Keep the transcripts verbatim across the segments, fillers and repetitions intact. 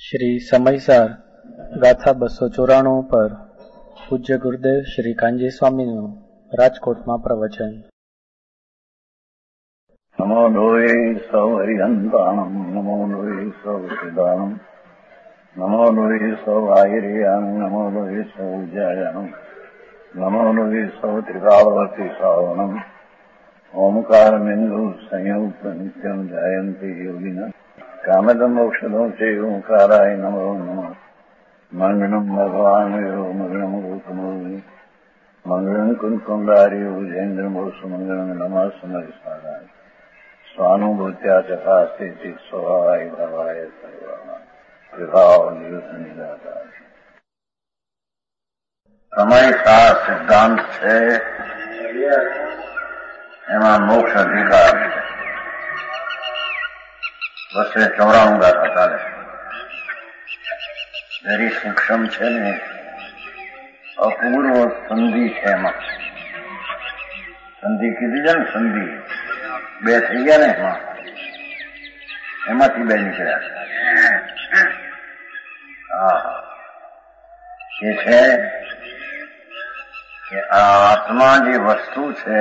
શ્રી સમયસાર ગાથા બસો ચોરાણું પર પૂજ્ય ગુરુદેવ શ્રી કાંજી સ્વામીનું રાજકોટમાં પ્રવચન. નમો લોહે સૌ હરિહંતાણમ, નમો લોહે સૌ સિદ્ધાણમ, નમો લોહે સૌ આયર્યાણમ, નમો લોહે સૌ ઉજ્જાયાણમ, નમો લોહે સૌ ત્રિકાળવતી શ્રાવણમ, ઓમકાર બિંદુ સંયુક્ત નિત્યમ જાયંતી યોગિના કામદમ ઔષધો છે ઓંકારાય નમો નમઃ. મંગળમ ભગવાન મંગળમ ગૌતમોની મંગળમ કુંકુંડારી ઉજેન્દ્ર મોસુ મંગળમ નમઃ સમયસારાય સ્વાનુભૂત્યા ચકાસ્તે સ્વભાવાય ભવાય સર્વમાં વિભાવ નિદાતા. સમયસાર સિદ્ધાંત છે, એમાં મોક્ષ અધિકાર છે. બસે ચોરાણું ગાથા ચાલે વેરી સૂક્ષ્મ છે ને, અપૂર્વ સંધિ છે. એમાં સંધિ કીધી છે ને, સંધિ બે થઈ ગયા ને, એમાં એમાંથી બે નીકળ્યા. હા, એ છે કે આ આત્મા જે વસ્તુ છે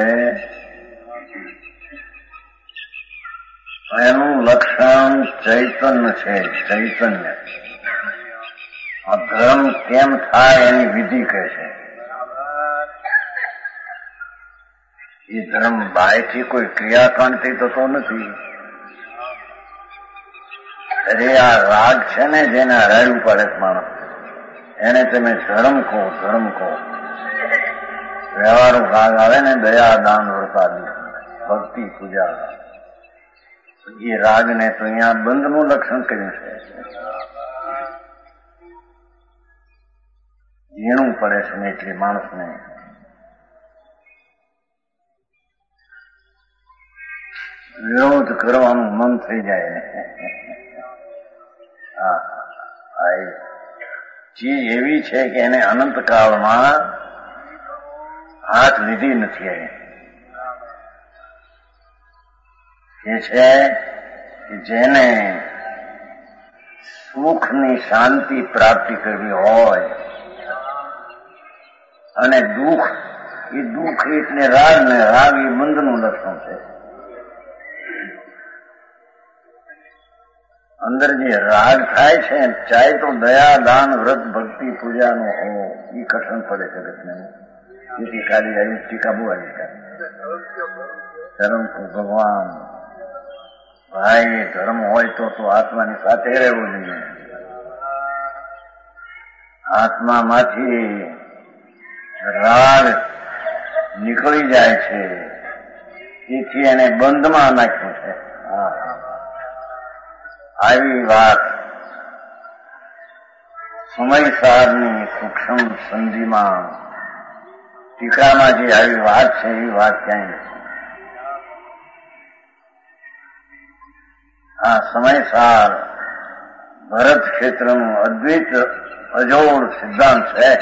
એનું લક્ષણ ચૈતન્ય છે. ચૈતન્ય આ ધર્મ કેમ થાય એની વિધિ કહે છે. એ ધર્મ બાયથી કોઈ ક્રિયાકાંડથી થતો નથી. અરે આ રાગ છે ને, જેને હરાયું પડે માણસ, એને તમે ધર્મ કહો. ધર્મ કહો વ્યવહારુ ભાગ આવે ને, દયા દાન વ્રતાદી ભક્તિ પૂજા, એ રાગને તો અહીંયા બંધનું લક્ષણ કર્યું છે. ઝીણું પડે છે ને એટલે માણસને વિરોધ કરવાનું મન થઈ જાય ને. હા, ચીજ એવી છે કે એને અનંતકાળમાં હાથ લીધી નથી. એ છે કે જેને સુખની શાંતિ પ્રાપ્તિ કરવી હોય અને દુઃખ, એ દુઃખ એટલે રાગ ને, રાગ એ બંધનું લક્ષણ છે. અંદર જે રાગ થાય છે, ચાહે તો દયા દાન વ્રત ભક્તિ પૂજાનો હો, એ કઠણ પડે જગતને. એથી ખાલી આવી ટીકા બહુ આવી ધર્મ ભગવાન ભાઈ, એ ધર્મ હોય તો તો આત્માની સાથે રહેવું જોઈએ. આત્મામાંથી રાગ નીકળી જાય છે, તેથી એને બંધમાં નાખ્યું છે. આવી વાત સમયસારની સૂક્ષ્મ સંધિમાં, ટીકામાં જે આવી વાત છે, એ વાત ક્યાંય નથી. આ સમયસાર ભરત ક્ષેત્રનું અદ્વૈત અજોડ સિદ્ધાંત છે.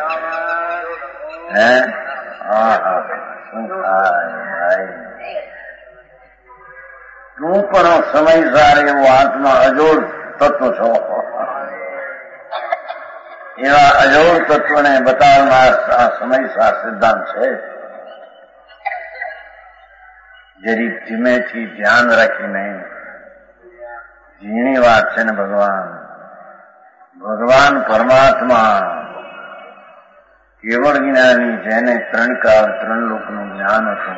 હે હા હા શું થાય ભાઈ, તું પણ સમયસાર એવો આત્મા અજોડ તત્વ છો. એવા અજોડ તત્વને બતાવનાર આ સમયસાર સિદ્ધાંત છે. જરીક ધીમેથી ધ્યાન રાખીને, ઝીણી વાત છે ને. ભગવાન ભગવાન પરમાત્મા કેવળ જ્ઞાની, જેને ત્રણ કાળ ત્રણ લોકનું જ્ઞાન હતું,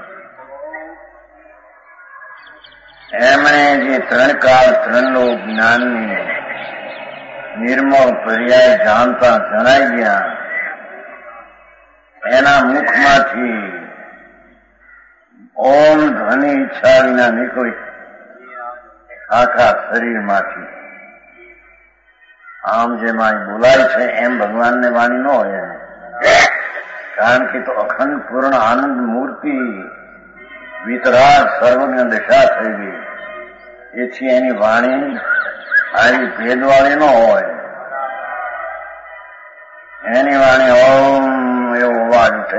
એમણે જે ત્રણ કાળ ત્રણ લોક જ્ઞાનની નિર્મળ પર્યાય જાણતા જણાઈ ગયા, એના મુખમાંથી ઓમ ધ્વનિ ઈચ્છા વિના નીકળી આખા શરીરમાંથી. આમ જેમાં બોલાય છે એમ ભગવાનને વાણી ન હોય, કારણ કે તો અખંડ પૂર્ણ આનંદ મૂર્તિ વિતરાગ સર્વજ્ઞ દશા થઈ ગઈ. એથી એની વાણી આવી ભેદવાળી ન હોય. એની વાણી ઓમ એવો અવાજ ઉઠે,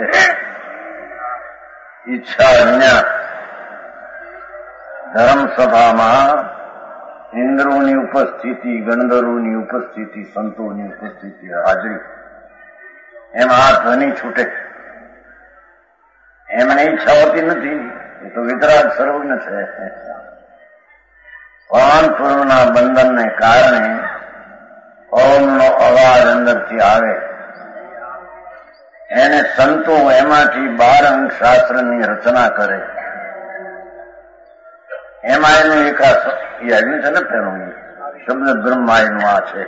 ઈચ્છા વિના. ધર્મસભામાં ઇન્દ્રોની ઉપસ્થિતિ, ગણધરોની ઉપસ્થિતિ, સંતોની ઉપસ્થિતિ, હાજરી, એમ આ ધ્વનિ છૂટે. એમને ઈચ્છા હોતી નથી, એ તો વિતરાગ સર્વજ્ઞ છે. પણ પૂર્વના બંધનને કારણે ઓમનો અવાજ અંદરથી આવે. એને સંતો એમાંથી બાર અંક શાસ્ત્રની રચના કરે. એમાં એનું એક એ આવ્યું છે ને પેલું શબ્દ બ્રહ્મા એનું આ છે.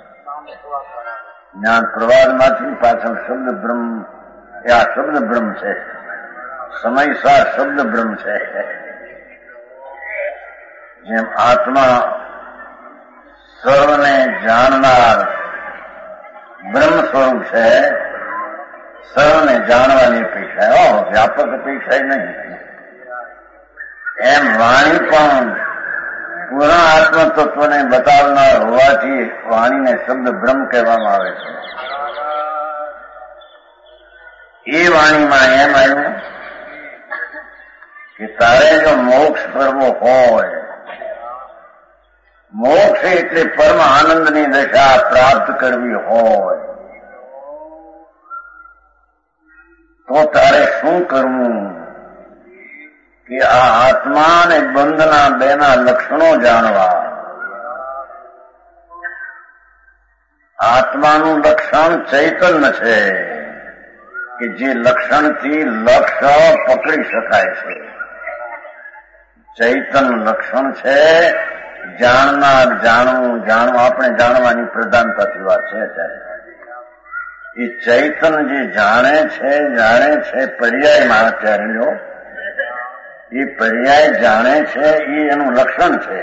જ્ઞાન પ્રવાદમાંથી પાછળ શબ્દ બ્રહ્મ, એ આ શબ્દ બ્રહ્મ છે. સમયસાર શબ્દ બ્રહ્મ છે. જેમ આત્મા સર્વને જાણનાર બ્રહ્મ સ્વરૂપ છે, સર્વને જાણવાની અપેક્ષા, ઓહ વ્યાપક અપેક્ષા નહીં. એમ વાણી પણ પૂર્ણ આત્મ તત્વને બતાવનાર હોવાથી વાણીને શબ્દ બ્રહ્મ કહેવામાં આવે છે. એ વાણીમાં એમ આવ્યું કે તારે જો મોક્ષ કરવો હોય, મોક્ષ એટલે પરમ આનંદની દશા પ્રાપ્ત કરવી હોય, તો તારે શું કરવું કે આ આત્મા અને બંધના બેના લક્ષણો જાણવા. આત્માનું લક્ષણ ચૈતન્ય છે કે જે લક્ષણથી લક્ષ્ય પકડી શકાય છે. ચૈતન્ય લક્ષણ છે, જાણનાર, જાણવું, જાણવું, આપણે જાણવાની પ્રધાનતાથી વાત છે અત્યારે. એ ચૈતન્ય જે જાણે છે, જાણે છે પર્યાયમાં અત્યારે લો, એ પર્યાય જાણે છે, એ એનું લક્ષણ છે.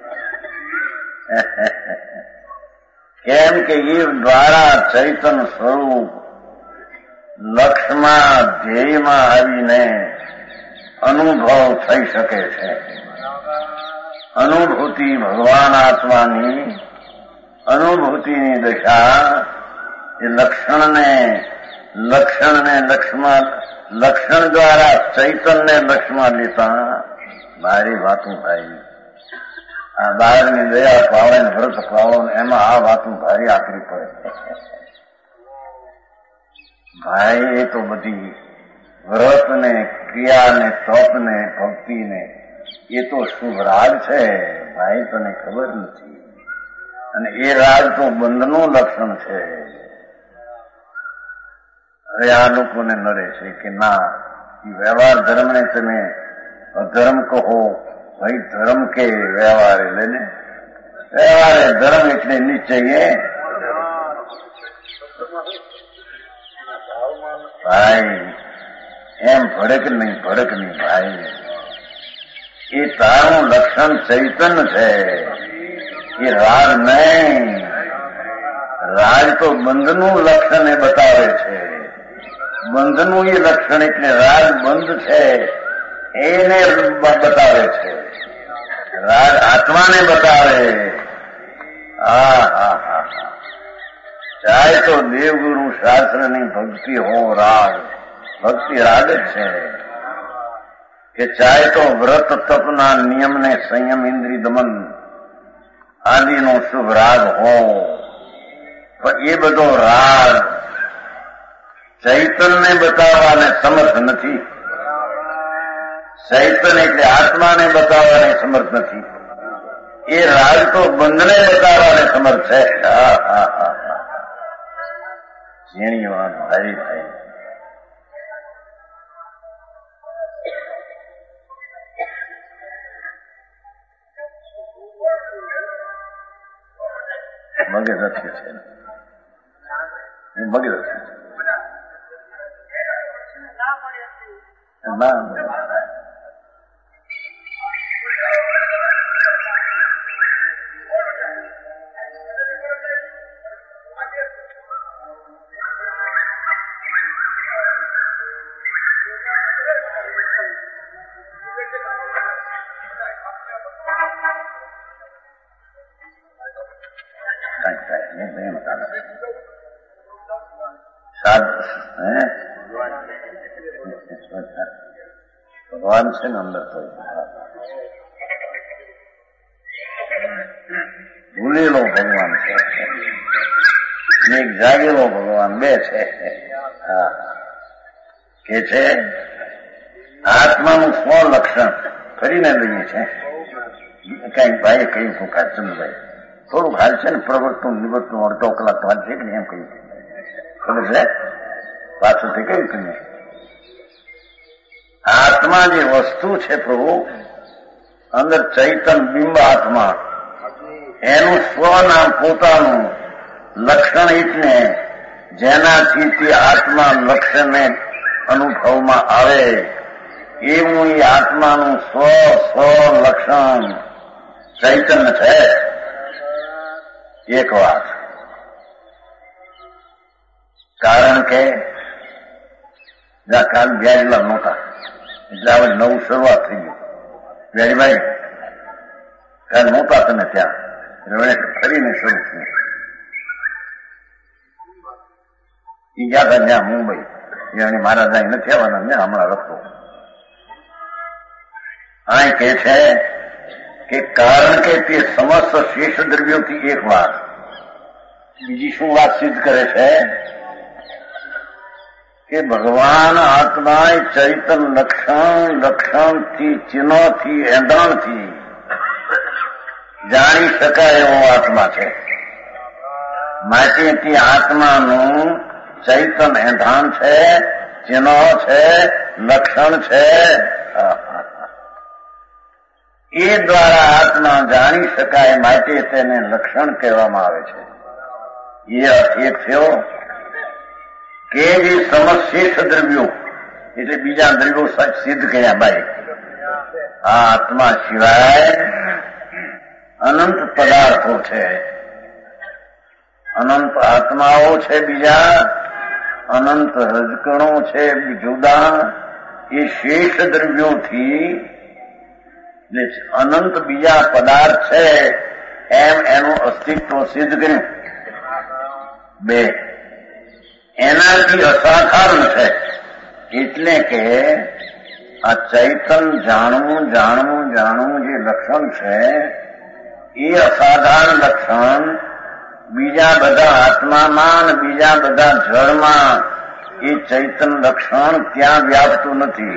કેમ કે એ દ્વારા ચૈતન્ય સ્વરૂપ લક્ષમાં, ધ્યેયમાં આવીને અનુભવ થઈ શકે છે. અનુભૂતિ ભગવાન આત્માની અનુભૂતિની દશા એ લક્ષણને લક્ષણને લક્ષમાં લક્ષણ દ્વારા ચૈતન્ય લક્ષમાં લેતા મારી વાતું ભાઈ આ બહારની દયા પાવે ને વ્રત પાવો એમાં આ વાતું ભારી આકરી પડે. ભાઈ એ તો બધી વ્રતને, ક્રિયાને, તપને, ભક્તિને એ તો શુભ રાગ છે ભાઈ, તને ખબર નથી. અને એ રાગ તો બંધનું લક્ષણ છે. હવે આ લોકોને નડે છે કે ના, વ્યવહાર ધર્મને તમે અધર્મ કહો. ભાઈ ધર્મ કે વ્યવહાર એટલે ને વ્યવહાર ધર્મ એટલે નિશ્ચય. ભાઈ એમ ભડક નહીં, ભડક નહીં ભાઈ. એ તારું લક્ષણ ચૈતન્ય છે, એ રાગ નહીં. રાગ તો બંધનું લક્ષણ એ બતાવે છે. બંધનું એ લક્ષણ એટલે રાગ બંધ છે એને બતાવે છે. રાગ આત્માને બતાવે. હા હા હા હા ચાહે તો દેવગુરુ શાસ્ત્રની ભક્તિ હો, રાગ ભક્તિ રાગ જ છે. કે ચાહે તો વ્રત તપના નિયમને સંયમ, ઇન્દ્રિય દમન આદિનો શુભ રાગ હો, પણ એ બધો રાગ ચૈતન્યને બતાવવાને સમર્થ નથી. ચૈતન્ય એટલે આત્માને બતાવવાને સમર્થ નથી. એ રાગ તો બંધને બતાવવાને સમર્થ છે. હા હા હા હા ઝીણી વાત ભાઈ ભાઈ. મગજ રખ્યું છે, મગજ રખ્યું છે. ના ભગવાન છે ને અંદર તો ભૂલેલો ભગવાન છે, એક જાગેલો ભગવાન, બે છે. હા, કે છે આત્માનું સ્વ લક્ષણ કરીને લઈએ છે. કઈક ભાઈ કહ્યું હતું કાચનભાઈ, થોડુંક હાલ છે ને પ્રવર્તન નિવૃત્તનું અડધો કલાક વાત છે કે એમ કહ્યું ખબર છે, પાછળથી કયું કહ્યું. આત્મા જે વસ્તુ છે પ્રભુ, અંદર ચૈતન બિંબ આત્મા, એનું સ્વનામ પોતાનું લક્ષણ એટલે જેનાથી તે આત્મા લક્ષણને અનુભવમાં આવે એવું એ આત્માનું સ્વ સ્વ લક્ષણ ચૈતન્ય છે. એક વાત, કારણ કે કાલ વ્યાજલા નહોતા એટલે હવે નવું શરૂઆત થઈ ગયું. વ્યાજભાઈ કાલ નહોતા તમે ત્યાં, ફરીને શરૂ થયું. એ ગયા હતા ત્યાં મુંબઈ, એ મહારાજ અહીં નથી આવવાના, મેં હમણાં રખો. અહીં કે છે કે કારણ કે તે સમસ્ત શેષ દ્રવ્યોથી એક વાત, બીજી શું વાત સિદ્ધ કરે છે કે ભગવાન આત્મા ચૈતન લક્ષણ લક્ષણથી ચિહ્નોથી એંધાણથી જાણી શકાય એવો આત્મા છે. માટે તે આત્માનું ચૈતન એંધાણ છે, ચિહ્નો છે, લક્ષણ છે. એ દ્વારા આત્મા જાણી શકાય, માટે તેને લક્ષણ કહેવામાં આવે છે. એ અર્થ એક થયો કે જે સમશેષ દ્રવ્યો એટલે બીજા દ્રવ્યો સિદ્ધ કર્યા ભાઈ, આ આત્મા સિવાય અનંત પદાર્થો છે, અનંત આત્માઓ છે, બીજા અનંત રજકણો છે જુદા. એ શેષ દ્રવ્યોથી અનંત બીજા પદાર્થ છે એમ એનું અસ્તિત્વ સિદ્ધ કર્યું. બે, એનાથી અસાધારણ છે, એટલે કે આ ચૈતન જાણવું જાણવું જાણવું જે લક્ષણ છે એ અસાધારણ લક્ષણ બીજા બધા આત્મામાં અને બીજા બધા જળમાં એ ચૈતન લક્ષણ ત્યાં વ્યાપતું નથી,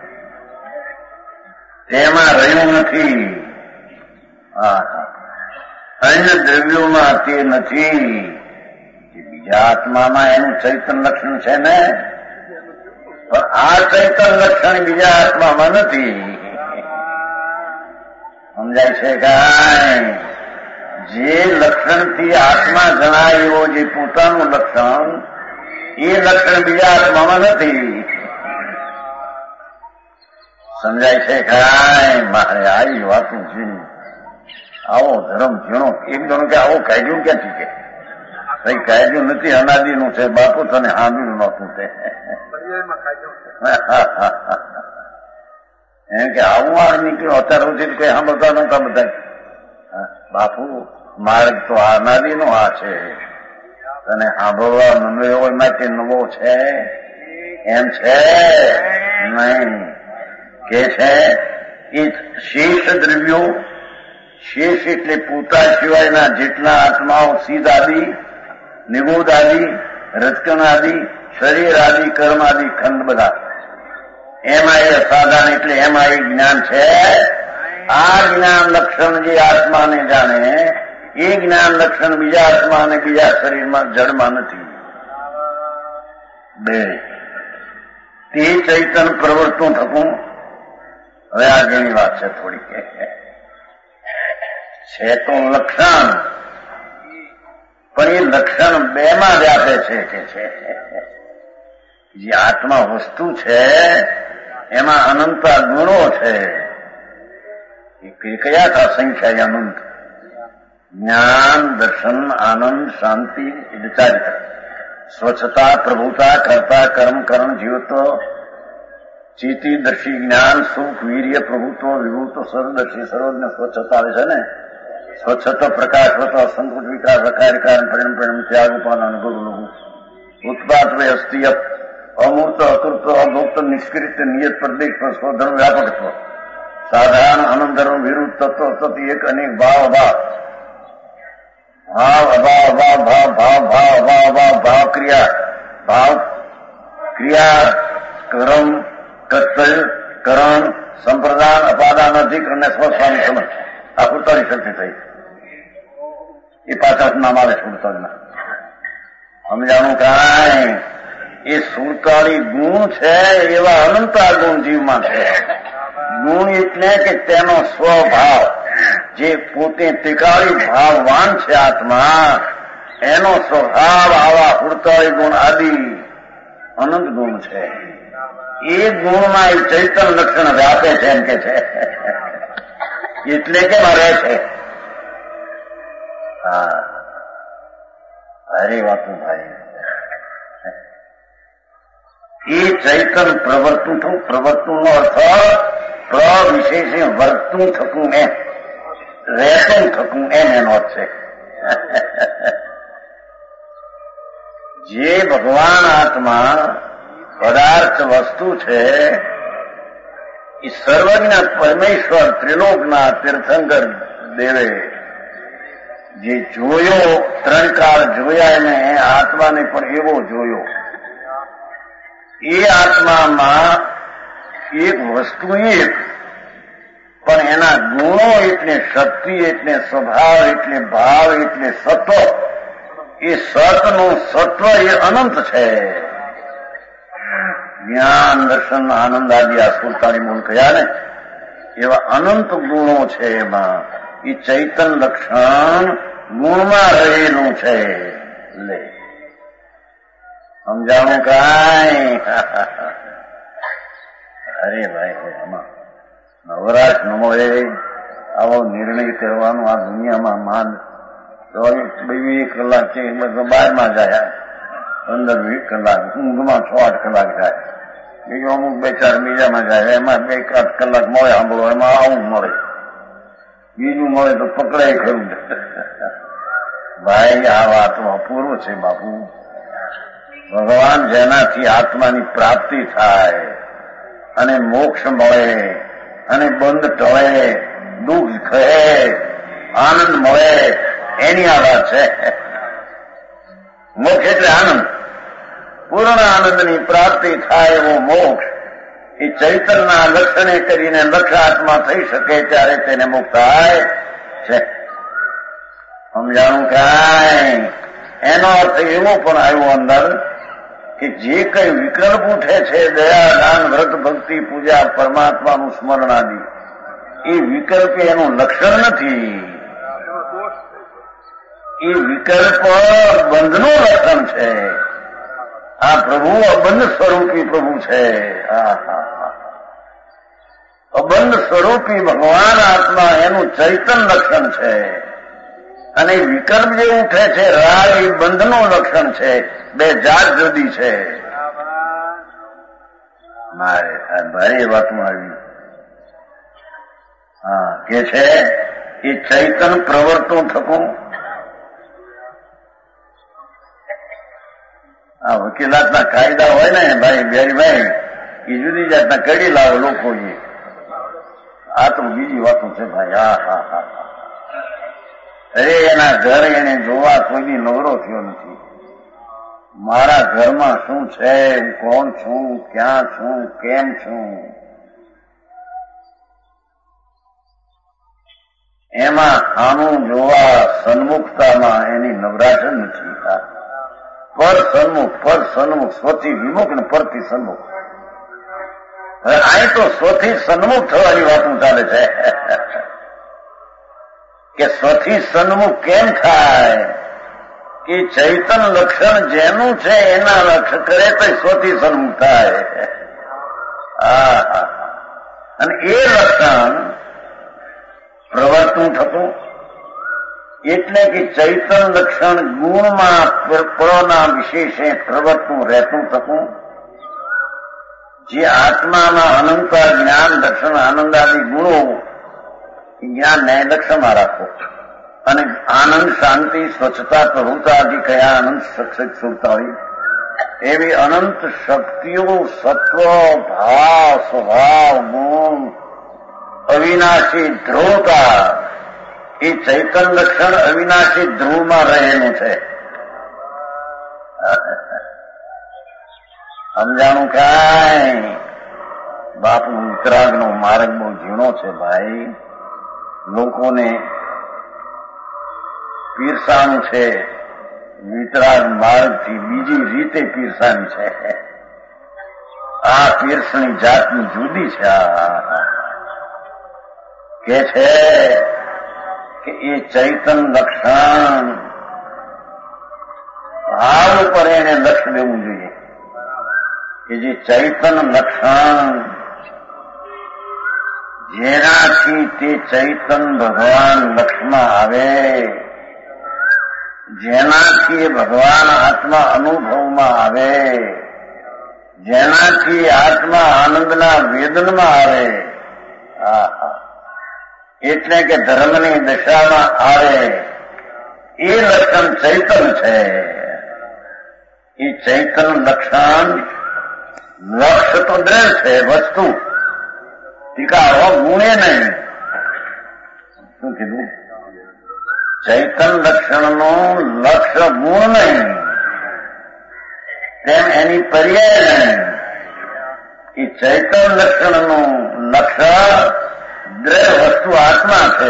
તેમાં રહ્યું નથી. અન્ય દ્રવ્યોમાં તે નથી. બીજા આત્મામાં એનું ચૈતન લક્ષણ છે ને, પણ આ ચૈતન લક્ષણ બીજા આત્મામાં નથી. સમજાય છે કાંઈ? જે લક્ષણથી આત્મા જણાય એવો જે પોતાનું લક્ષણ, એ લક્ષણ બીજા આત્મામાં નથી. સમજાય છે કાંઈ? મારે આવી વાતું છે. આવો ધર્મ ઝીણો એકદમ કે આવો કાઢ્યું ક્યાંથી કે કઈ કાઢ્યું નથી, અનાદિનું છે. બાપુ તને સાંભળ્યું નહોતું તે એમ કે આવું આ નીકળ્યું અત્યાર સુધી કઈ સાંભળતા નહોતા બધા. બાપુ માર્ગ તો અનાદિનો આ છે, તને સાંભળવા નવો માટે નવો છે એમ છે નહીં. કે છે એ શેષ દ્રવ્યો, શેષ એટલે પોતા સિવાયના જેટલા આત્માઓ સીધ આદિ, નિગોદ આદિ, રજકણ આદિ, શરીર આદિ, કર્મ આદિ ખંડ બધા, એમાં એ અસાધારણ એટલે એમાં એ જ્ઞાન છે. આ જ્ઞાન લક્ષણ જે આત્માને જાણે એ જ્ઞાન લક્ષણ બીજા આત્મા અને બીજા શરીરમાં જળમાં નથી. બે, તે ચૈતન પ્રવર્તન થતું. હવે આગળની વાત છે થોડી, છે તો લક્ષણ, પણ એ લક્ષણ બે માં વ્યાપે છે. કે છે જે આત્મા વસ્તુ છે એમાં અનંતા ગુણો છે. એ કયા હતા સંખ્યા? અનંત. જ્ઞાન, દર્શન, આનંદ, શાંતિ, એટલે ચારિત્ર, સ્વચ્છતા, પ્રભુતા, કર્તા, કર્મ, કરણ, જીવત્વ, ચેતી, દર્શી, જ્ઞાન, સુખ, વીર્ય, પ્રભુત્વ, વિભુત્વ, સર્વદર્શી, સર્વજ્ઞ, સ્વચ્છતા આવે છે ને. સ્વચ્છતા, પ્રકાશવત, સંકુચ, વિકાસ, અકાર્ય, કારણ, પરિણામ, પરિણામ, ત્યાગ, ઉપાદાન, ગુરુ, લઘુ, ઉત્પાદ, અસ્તિય, અમૂર્ત, અકૃત, અભોક્ત, નિષ્કૃત, નિયત, પ્રદેશ, સ્વધર્મ, વ્યાપકત્વ, સાધારણ, અનંત ધર્મ, વિરુદ્ધ તત્વ, તત્વ, એક અનેક ભાવ ભાવ. ભાવ અભાવ ભાવ ભાવ ભાવ ભાવ ભાવ ભાવ ભાવ ક્રિયા ભાવ ક્રિયા કર્મ કર્તવ્ય કરણ સંપ્રદાન અપાદાન અધિકરણ ને સ્વસ્વામી સમજ આ સુડતાલીસ શક્તિ થઈ. એ પાછા નામ આવે સુડતાલીસ ના. સમજાણું કાંઈ એ સુડતાલીસ ગુણ છે એવા અનંતા ગુણ જીવમાં છે. ગુણ એટલે કે તેનો સ્વભાવ જે પોતે ત્રિકાળી ભાવવાન છે આત્મા એનો સ્વભાવ આવા સુડતાલીસ ગુણ આદિ અનંત ગુણ છે. એ ગુણમાં એ ચૈતન્ય લક્ષણ વ્યાપે છે એમ કે છે એટલે કે રહે છે. હા અરે વાતું ભાઈ એ ચૈતન્ય પ્રવર્તું થવું પ્રવર્તું નો અર્થ પ્રવિશેષે વર્તું થતું એમ રહેતું થતું એમ એનો અર્થ છે. જે ભગવાન આત્મા પદાર્થ વસ્તુ છે એ સર્વજ્ઞ પરમેશ્વર ત્રિલોકના તીર્થંકર દેવે જે જોયો ત્રણ કાળ જોયા એને આત્માને પણ એવો જોયો. એ આત્મામાં એક વસ્તુ એક પણ એના ગુણો એટલે શક્તિ એટલે સ્વભાવ એટલે ભાવ એટલે સત્વ. એ સતનું સત્વ એ અનંત છે. જ્ઞાન દર્શન આનંદ આદિ આ સુડતાલીસ ગુણ કયા ને એવા અનંત ગુણો છે. એમાં એ ચૈતન્ય લક્ષણ ગુણમાં રહેલું છે. લે સમજાણું કાંઈ? અરે ભાઈ આમાં નવરાશ ન મળે આવો નિર્ણય કરવાનો આ દુનિયામાં માન બે કલાક છે બારમાં જાય પંદર વીસ કલાક ઊંઘમાં છ આઠ કલાક જાય. બીજું અમુક બે ચાર બીજામાં જાય એમાં બે આઠ કલાક મળે સાંભળો એમાં આવું મળે બીજું મળે તો પકડાય ખરું. ભાઈ આ વાતમાં પૂરું છે બાપુ. ભગવાન જેનાથી આત્માની પ્રાપ્તિ થાય અને મોક્ષ મળે અને બંધ ટળે દુઃખ કહે આનંદ મળે એની આ વાત છે. મોક્ષ એટલે આનંદ. પૂર્ણ આનંદની પ્રાપ્તિ થાય એવો મોક્ષ એ ચૈતન્યના લક્ષણે કરીને લક્ષ આત્મા થઈ શકે ત્યારે તેને મુક્ત થાય છે. સમજાણું કાંઈ? એનો અર્થ એવો પણ આવ્યો અંદર કે જે કઈ વિકલ્પ ઉઠે છે દયા દાન વ્રત ભક્તિ પૂજા પરમાત્માનું સ્મરણ આદિ એ વિકલ્પ એનું લક્ષણ નથી. એ વિકલ્પ બંધનું લક્ષણ છે. આ પ્રભુ અબંધ સ્વરૂપી પ્રભુ છે. અબંધ સ્વરૂપી ભગવાન આત્મા એનું ચૈતન્ય લક્ષણ છે. અને વિકલ્પ જે ઉઠે છે રાગ એ બંધનું લક્ષણ છે. બે જાત જુદી છે. મારે ભારે વાતમાં આવી હા કે છે એ ચૈતન્ય પ્રવર્તન થતું. આ વકીલાતના કાયદા હોય ને ભાઈ બેરીભાઈ એ જુદી જાતના કરી લાવે લોકો. આ તો બીજી વાતો છે ભાઈ. હા હા હા અરે એના ઘર એને જોવા કોઈની નવરો થયો નથી. મારા ઘરમાં શું છે, હું કોણ છું, ક્યાં છું, કેમ છું, એમાં આનું જોવા સન્મુખતામાં એની નવરાશ જ નથી. પર સન્મુખ પર સન્મુખ સ્વથી વિમુખ ને પરથી સન્મુખ. હવે અહીં તો સ્વથી સન્મુખ થવાની વાતો ચાલે છે કે સ્વથી સન્મુખ કેમ થાય કે ચૈતન્ય લક્ષણ જેનું છે એના લક્ષણ કરે તો સ્વથી સન્મુખ થાય. અને એ લક્ષણ પ્રવર્તન થતું એટલે કે ચૈતન્ય લક્ષણ ગુણમાં પરોના વિશેષે પ્રવર્તન રહેતું થતું. જે આત્માના અનંત જ્ઞાન દર્શન આનંદ આદિ ગુણો જ્ઞાન ન્યાય લક્ષ્યમાં રાખો અને આનંદ શાંતિ સ્વચ્છતા પ્રભુતા આદિ કયા આનંદ સક્ષિત સુરતા હોય એવી અનંત શક્તિઓ સત્વ ભાવ સ્વભાવ ગુણ અવિનાશી ધ્રુવતા એ ચૈતન લક્ષણ અવિનાશી ધ્રુવમાં રહેલું છે. સમજાણું કાંઈ? બાપુ વિતરાગનો માર્ગ બહુ ઝીણો છે ભાઈ. લોકોને પીરસાનું છે વિતરાગ માર્ગથી બીજી રીતે પીરસાની છે. આ પીરસણી જાતની જુદી છે. આ કે છે કે એ ચૈતન લક્ષણ ભાવ ઉપર એને લક્ષ્ય દેવું જોઈએ કે જે ચૈતન લક્ષણ જેનાથી તે ચૈતન ભગવાન લક્ષમાં આવે, જેનાથી એ ભગવાન આત્મા અનુભવમાં આવે, જેનાથી આત્મા આનંદના વેદનમાં આવે, એટલે કે ધર્મની દશામાં આવે, એ લક્ષણ ચૈતન છે. એ ચૈતન લક્ષણ લક્ષ્ય તો દ્રઢ છે, વસ્તુ ટીકા ગુણે નહીં. શું કીધું? ચૈતન લક્ષણનું લક્ષ્ય ગુણ નહીં, તેમ એની પર્યાય નહીં. એ ચૈતન લક્ષણનું લક્ષ્ય દ્રઢ વસ્તુ આત્મા છે.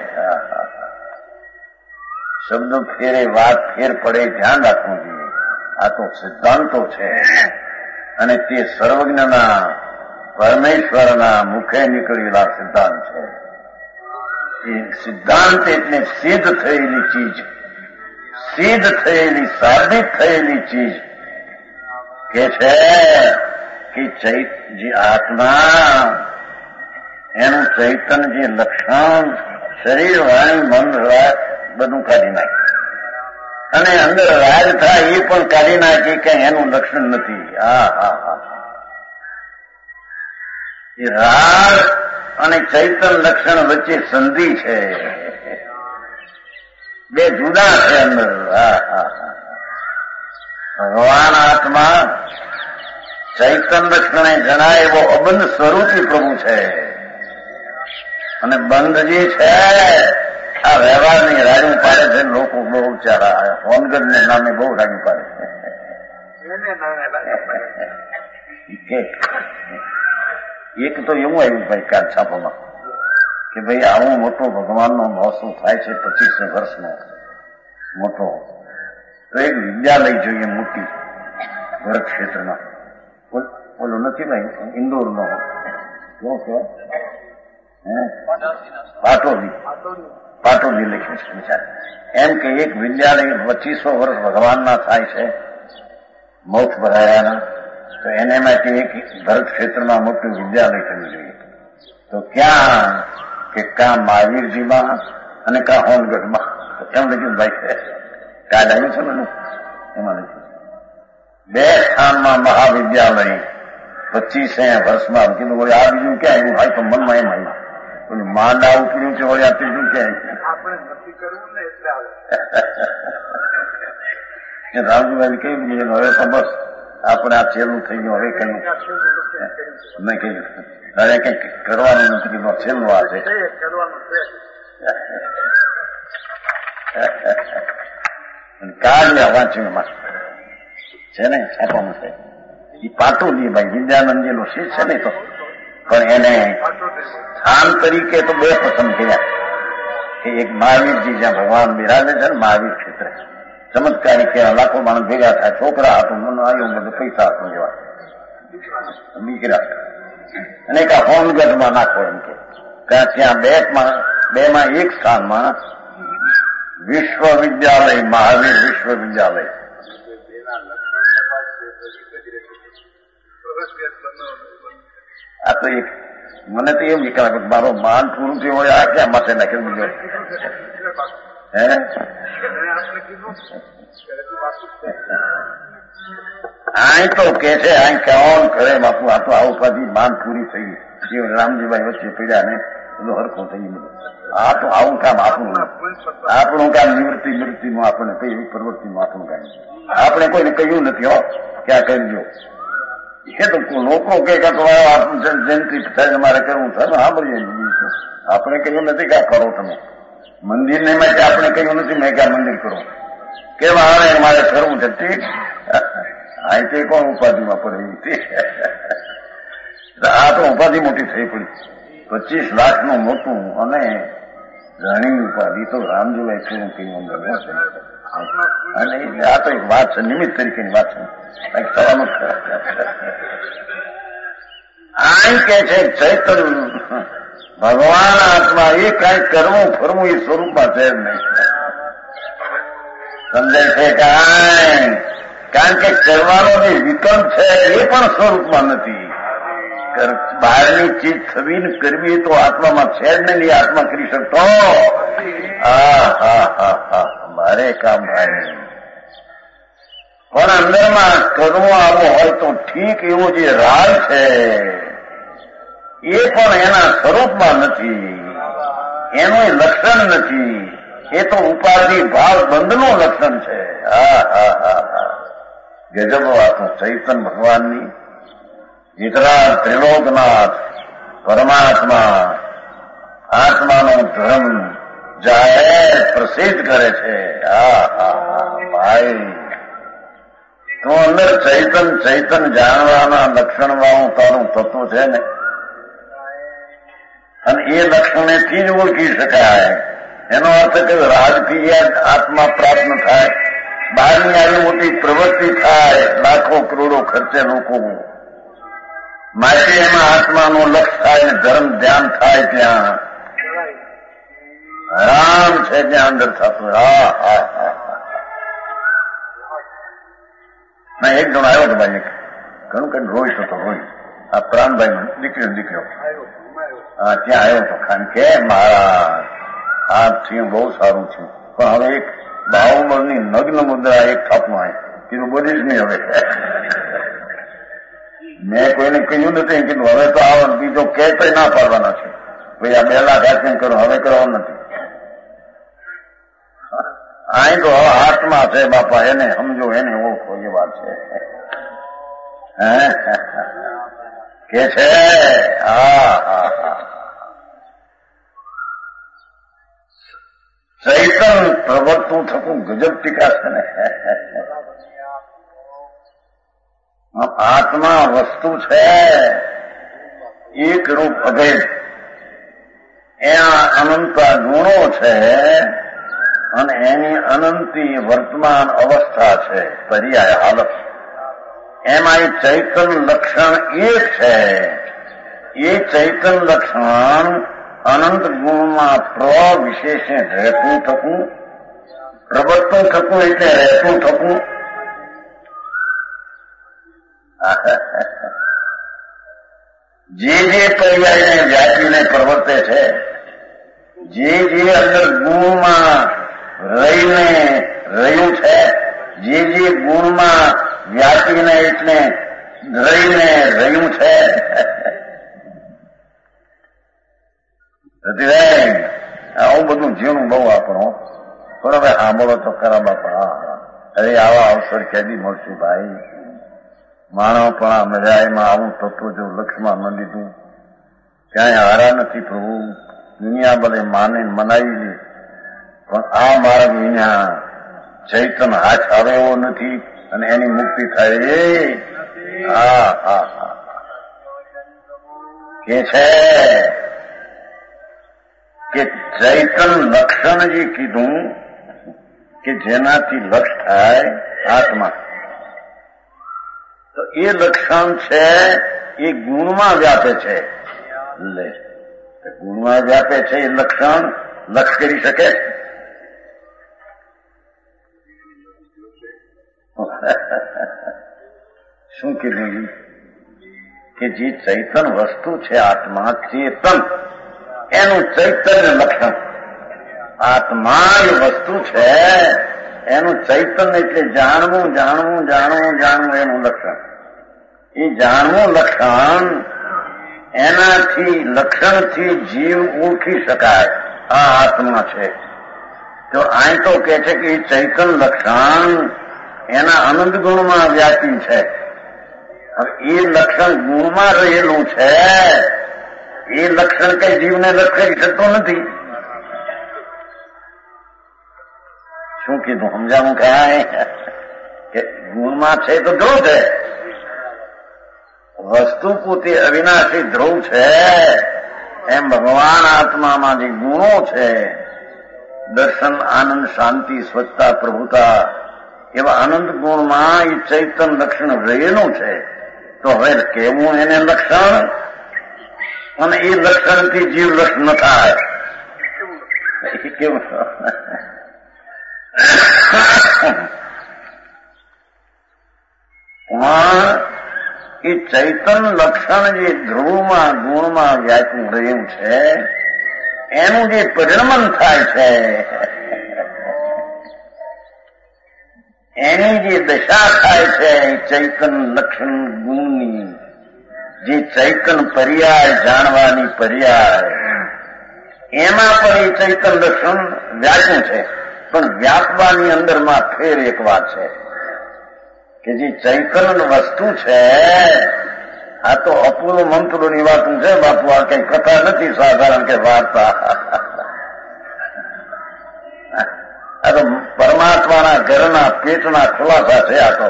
શબ્દો ફેરે વાત ફેર પડે ધ્યાન રાખવું જોઈએ. આ તો સિદ્ધાંતો છે અને તે સર્વજ્ઞના પરમેશ્વરના મુખે નીકળેલા સિદ્ધાંત છે. એ સિદ્ધાંત એટલે સિદ્ધ થયેલી ચીજ, સિદ્ધ થયેલી સાબિત થયેલી ચીજ કે છે કે ચૈત જે આત્મા એનું ચૈતન જે લક્ષણ શરીર વાણી મન બધું કાઢી નાખે અને અંદર રાજ થાય એ પણ કાઢી નાખે કે એનું લક્ષણ નથી. હા હા હા એ રાગ અને ચૈતન લક્ષણ વચ્ચે સંધિ છે, બે જુદા છે અંદર. હા હા હા ભગવાન આત્મા ચૈતન લક્ષણે જણાય એવો અબંધ સ્વરૂપી પ્રભુ છે અને બંધ જે છે આ વ્યવહારની રાજુ પાડે છે. લોકો બહુ ચારા હોનગઢ ને નામે બહુ રાજુ પાડે છે. એક તો એવું આવ્યું ભાઈ કાલ છાપામાં કે ભાઈ આવો મોટો ભગવાનનો મહોત્સવ થાય છે પચીસ વર્ષનો મોટો, તો એક વિદ્યાલય જોઈએ મોટી ભરત ક્ષેત્રમાં. ઓલું નથી ભાઈ ઇન્દોરનો શું કહેવાય પાટોદી, પાટોદી લખ્યું છે વિચાર. એમ કે એક વિદ્યાલય પચીસો વર્ષ ભગવાનના થાય છે મોક્ષ ભરાયાના, તો એને માટે એક ભરત ક્ષેત્રમાં મોટું વિદ્યાલય કરવું જોઈએ. તો ક્યાં કે કા મહાવીરજીમાં અને કા હોનગઢમાં એમ લખ્યું ભાઈ. કાલ આવ્યું છે બધું એમાં લખ્યું બે સ્થાનમાં મહાવિદ્યાલય પચીસે વર્ષમાં. કીધું વળી આ બીજું ક્યાં આવ્યું? ભાઈ તો મનમાં એમ આવ્યું ઓલું માંડા ઉપડ્યું છે, વળી આ ત્રીજું ક્યાં આવ્યું? રામજીભાઈ કહ્યું બીજું હવે તો બસ આપણે આ છેલ્લું થઈ ગયું, હવે કઈ મેં કહ્યું હવે કઈ કરવાનું નથી, કીધું છેલ્લું આ છે. કાળિયા વાંચ્યું છે ને છાપામાં છે. એ પાટોદી ભાઈ વિદ્યાનંદજીનો શિષ્ય છે ને, તો પણ એને સ્થાન તરીકે તો બે પસંદ કર્યા કે એક મહાવીરજી જ્યાં ભગવાન બિરાજે છે ને મહાવીર ક્ષેત્ર ચમત્કારી કે લાખો માણસ ભેગા થાય, છોકરા હતું મન આવ્યું બધું પૈસા હતું જેવા દીકરા, અને કા હોમગઢમાં નાખો એમ કે ત્યાં બે બે માં એક સ્થાનમાં વિશ્વવિદ્યાલય મહાવીર વિશ્વવિદ્યાલય. આ તો એક મને તો એમ વિચાર મારો માન પૂરું થયું હોય આ ક્યાં માથે નાખેલું બીજો હે આ તો કે છે આ કેવું કરે બાપુ આ તો આ ઉપાધિ માન પૂરી થઈ ગઈ. રામજીભાઈ વચ્ચે પીડ્યા ને બધું હરખું થઈ ગયું. આ તો આવું કામ આપણું આપણું કામ નિવૃત્તિ નિવૃત્તિનું આપણને કઈ પ્રવૃત્તિનું આપણું કામ આપણે કોઈને કહ્યું નથી હો ક્યાં કરજો. એ તો લોકો કે જયંતિ થાય મારે કરવું થાય સાંભળીએ, આપણે કહ્યું નથી કે આ કરો તમે મંદિરને માટે આપણે કહ્યું નથી મેં કે આ મંદિર કરું, કેમ આવે મારે કરવું છે, ઠીક અહીંથી કોણ ઉપાધિમાં પડે એવી. આ તો ઉપાધિ મોટી થઈ પડી, પચીસ લાખ નું મોટું અને ઘણી ઉપાધિ તો રામજીભાઈ શું કહ્યું અને આ તો એક વાત છે, નિમિત્ત તરીકેની વાત છે, કઈક થવાનું આમ કે છે ચૈતન ભગવાન આત્મા એ કઈ કરવું ફરવું એ સ્વરૂપમાં છે જ નહીં. સમજાય છે કાંઈ? કારણ કે કરવાનો જે વિકલ્પ છે એ પણ સ્વરૂપમાં નથી. બહારની ચીજ થવી ને કરવી તો આત્મામાં છે જ નહીં, એ આત્મા કરી શકતો. હા હા હા હા મારે કામ ભાઈ પણ અંદરમાં કરવું આવો હોય તો ઠીક, એવો જે રાગ છે એ પણ એના સ્વરૂપમાં નથી, એનું લક્ષણ નથી, એ તો ઉપાધિ ભાવ બંધનું લક્ષણ છે. હા હા હા હા ગજબ વાતો. ચૈતન ભગવાનની વિતરાગ ત્રિલોકનાથ પરમાત્મા આત્માનો ધર્મ જાહેર પ્રસિદ્ધ કરે છે. હા હા હા ભાઈ તો અંદર ચૈતન ચૈતન જાણવાના લક્ષણ વાળું તારું તત્વ છે ને, અને એ લક્ષણેથી જ ઓળખી શકાય. એનો અર્થ કે રાજથી આત્મા પ્રાપ્ત થાય, બહારની આવી મોટી પ્રવૃત્તિ થાય, લાખો કરોડો ખર્ચે લોકો માટે એમાં આત્માનું લક્ષ થાય ને ધર્મ ધ્યાન થાય, ત્યાં રામ છે ત્યાં અંદર થતું. હા હા હા ના એક જણ આવ્યો હતો ભાઈ, એક ઘણું કઈ રોઈશ હતો, રોઈ આ પ્રાણભાઈ નો દીકરીઓ દીકરીઓ હા ત્યાં આવ્યો હતો. કારણ કે મારા આ થયું બહુ સારું થયું, પણ હવે એક બાહુબળની નગ્ન મુદ્રા એક થાપમાં આવી કીધું બધીશ નહીં. હવે મેં કોઈને કહ્યું નથી, કીધું હવે તો આવો બીજો કે કઈ ના પાડવાના છે ભાઈ, આ બે લાખ હાથને કરો, હવે કરવાનું નથી. અહીં તો હવે હાથમાં છે બાપા, એને સમજો, એને ઓળખો, એ વાત છે કે છે. હા હા હા ચૈતન પ્રવર્તવું થતું ગજબ ટીકા છે ને. આત્મા વસ્તુ છે એક રૂપ અભેદ, એના અનંતા ગુણો છે અને એની અનંતી વર્તમાન અવસ્થા છે, પર્યાય હાલત. એમાં એ ચૈતન લક્ષણ એક છે. એ ચૈતન લક્ષણ અનંત ગુણમાં પ્રવિશેષે રહેતું થતું, પ્રવર્તન થતું એટલે રહેતું થતું. જે જે પર્યાયને વ્યાપીને પ્રવર્તે છે, જે જે અંદર ગુણમાં રહીને રહ્યું છે, જે જે ગુણમાં વ્યાપીને એટલે રહીને રહ્યું છે, આવું બધું જીવનું બહુ આપણો. પણ હવે સાંભળો તો ખરા બાપા, અરે આવા અવસર ક્યાંથી મળશે ભાઈ? માણસ પણ આ મજામાં આવું તત્વ જો લક્ષમાં ન લીધું ક્યાંય હારા નથી પ્રભુ. દુનિયા બધે માને મનાવી લે, પણ આ માર્ગ વિના ચૈતન હાથ આવે એવો નથી અને એની મુક્તિ થાય. હા હા હા કે છે કે ચૈતન લક્ષણ જે કીધું કે જેનાથી લક્ષ થાય આત્મા, તો એ લક્ષણ છે એ ગુણમાં વ્યાપે છે. લે ગુણમાં વ્યાપે છે એ લક્ષણ લક્ષ કરી શકે? શું કીધું કે જે ચૈતન વસ્તુ છે આત્મા, ચેતન એનું ચૈતન્ય લક્ષણ. આત્મા એ વસ્તુ છે એનું ચૈતન્ય એટલે જાણવું જાણવું જાણવું જાણવું એનું લક્ષણ. એ જાણવું લક્ષણ, એનાથી લક્ષણથી જીવ ઓળખી શકાય આ આત્મા છે. તો અહીં તો કે છે કે એ ચૈતન લક્ષણ એના અનંત ગુણમાં વ્યાપી છે. હવે એ લક્ષણ ગુણમાં રહેલું છે, એ લક્ષણ કઈ જીવને લક્ષ કરી શકતો નથી. શું કીધું સમજાવું ક્યાં કે ગુણમાં છે તો ધ્રુવ છે, વસ્તુ પોતે અવિનાશી ધ્રુવ છે, એમ ભગવાન આત્મામાં જે ગુણો છે દર્શન, આનંદ, શાંતિ, સ્વચ્છતા, પ્રભુતા એવા આનંદ ગુણમાં એ ચૈતન લક્ષણ રહેલું છે. તો હવે કેવું એને લક્ષણ, અને એ લક્ષણથી જીવ લક્ષણ ન થાય એ કેવું? એ ચૈતન લક્ષણ જે ધ્રુવમાં ગુણમાં વ્યાપું રહ્યું છે એનું જે પરિણમન થાય છે, એની જે દશા થાય છે એ ચૈતન લક્ષણ ગુણની, જે ચૈતન પર્યાય જાણવાની પર્યાય, એમાં પણ એ ચૈતન લક્ષણ વ્યાપું છે. પણ વ્યાપવાની અંદરમાં ફેર એક વાત છે કે જે ચૈતન વસ્તુ છે આ તો અપૂર્વ મંત્રોની વાતું છે બાપુ, આ કઈ કથા નથી સાધારણ કે વાર્તા. આ તો પરમાત્માના ઘરના પેટના ખુલાસા છે. આ તો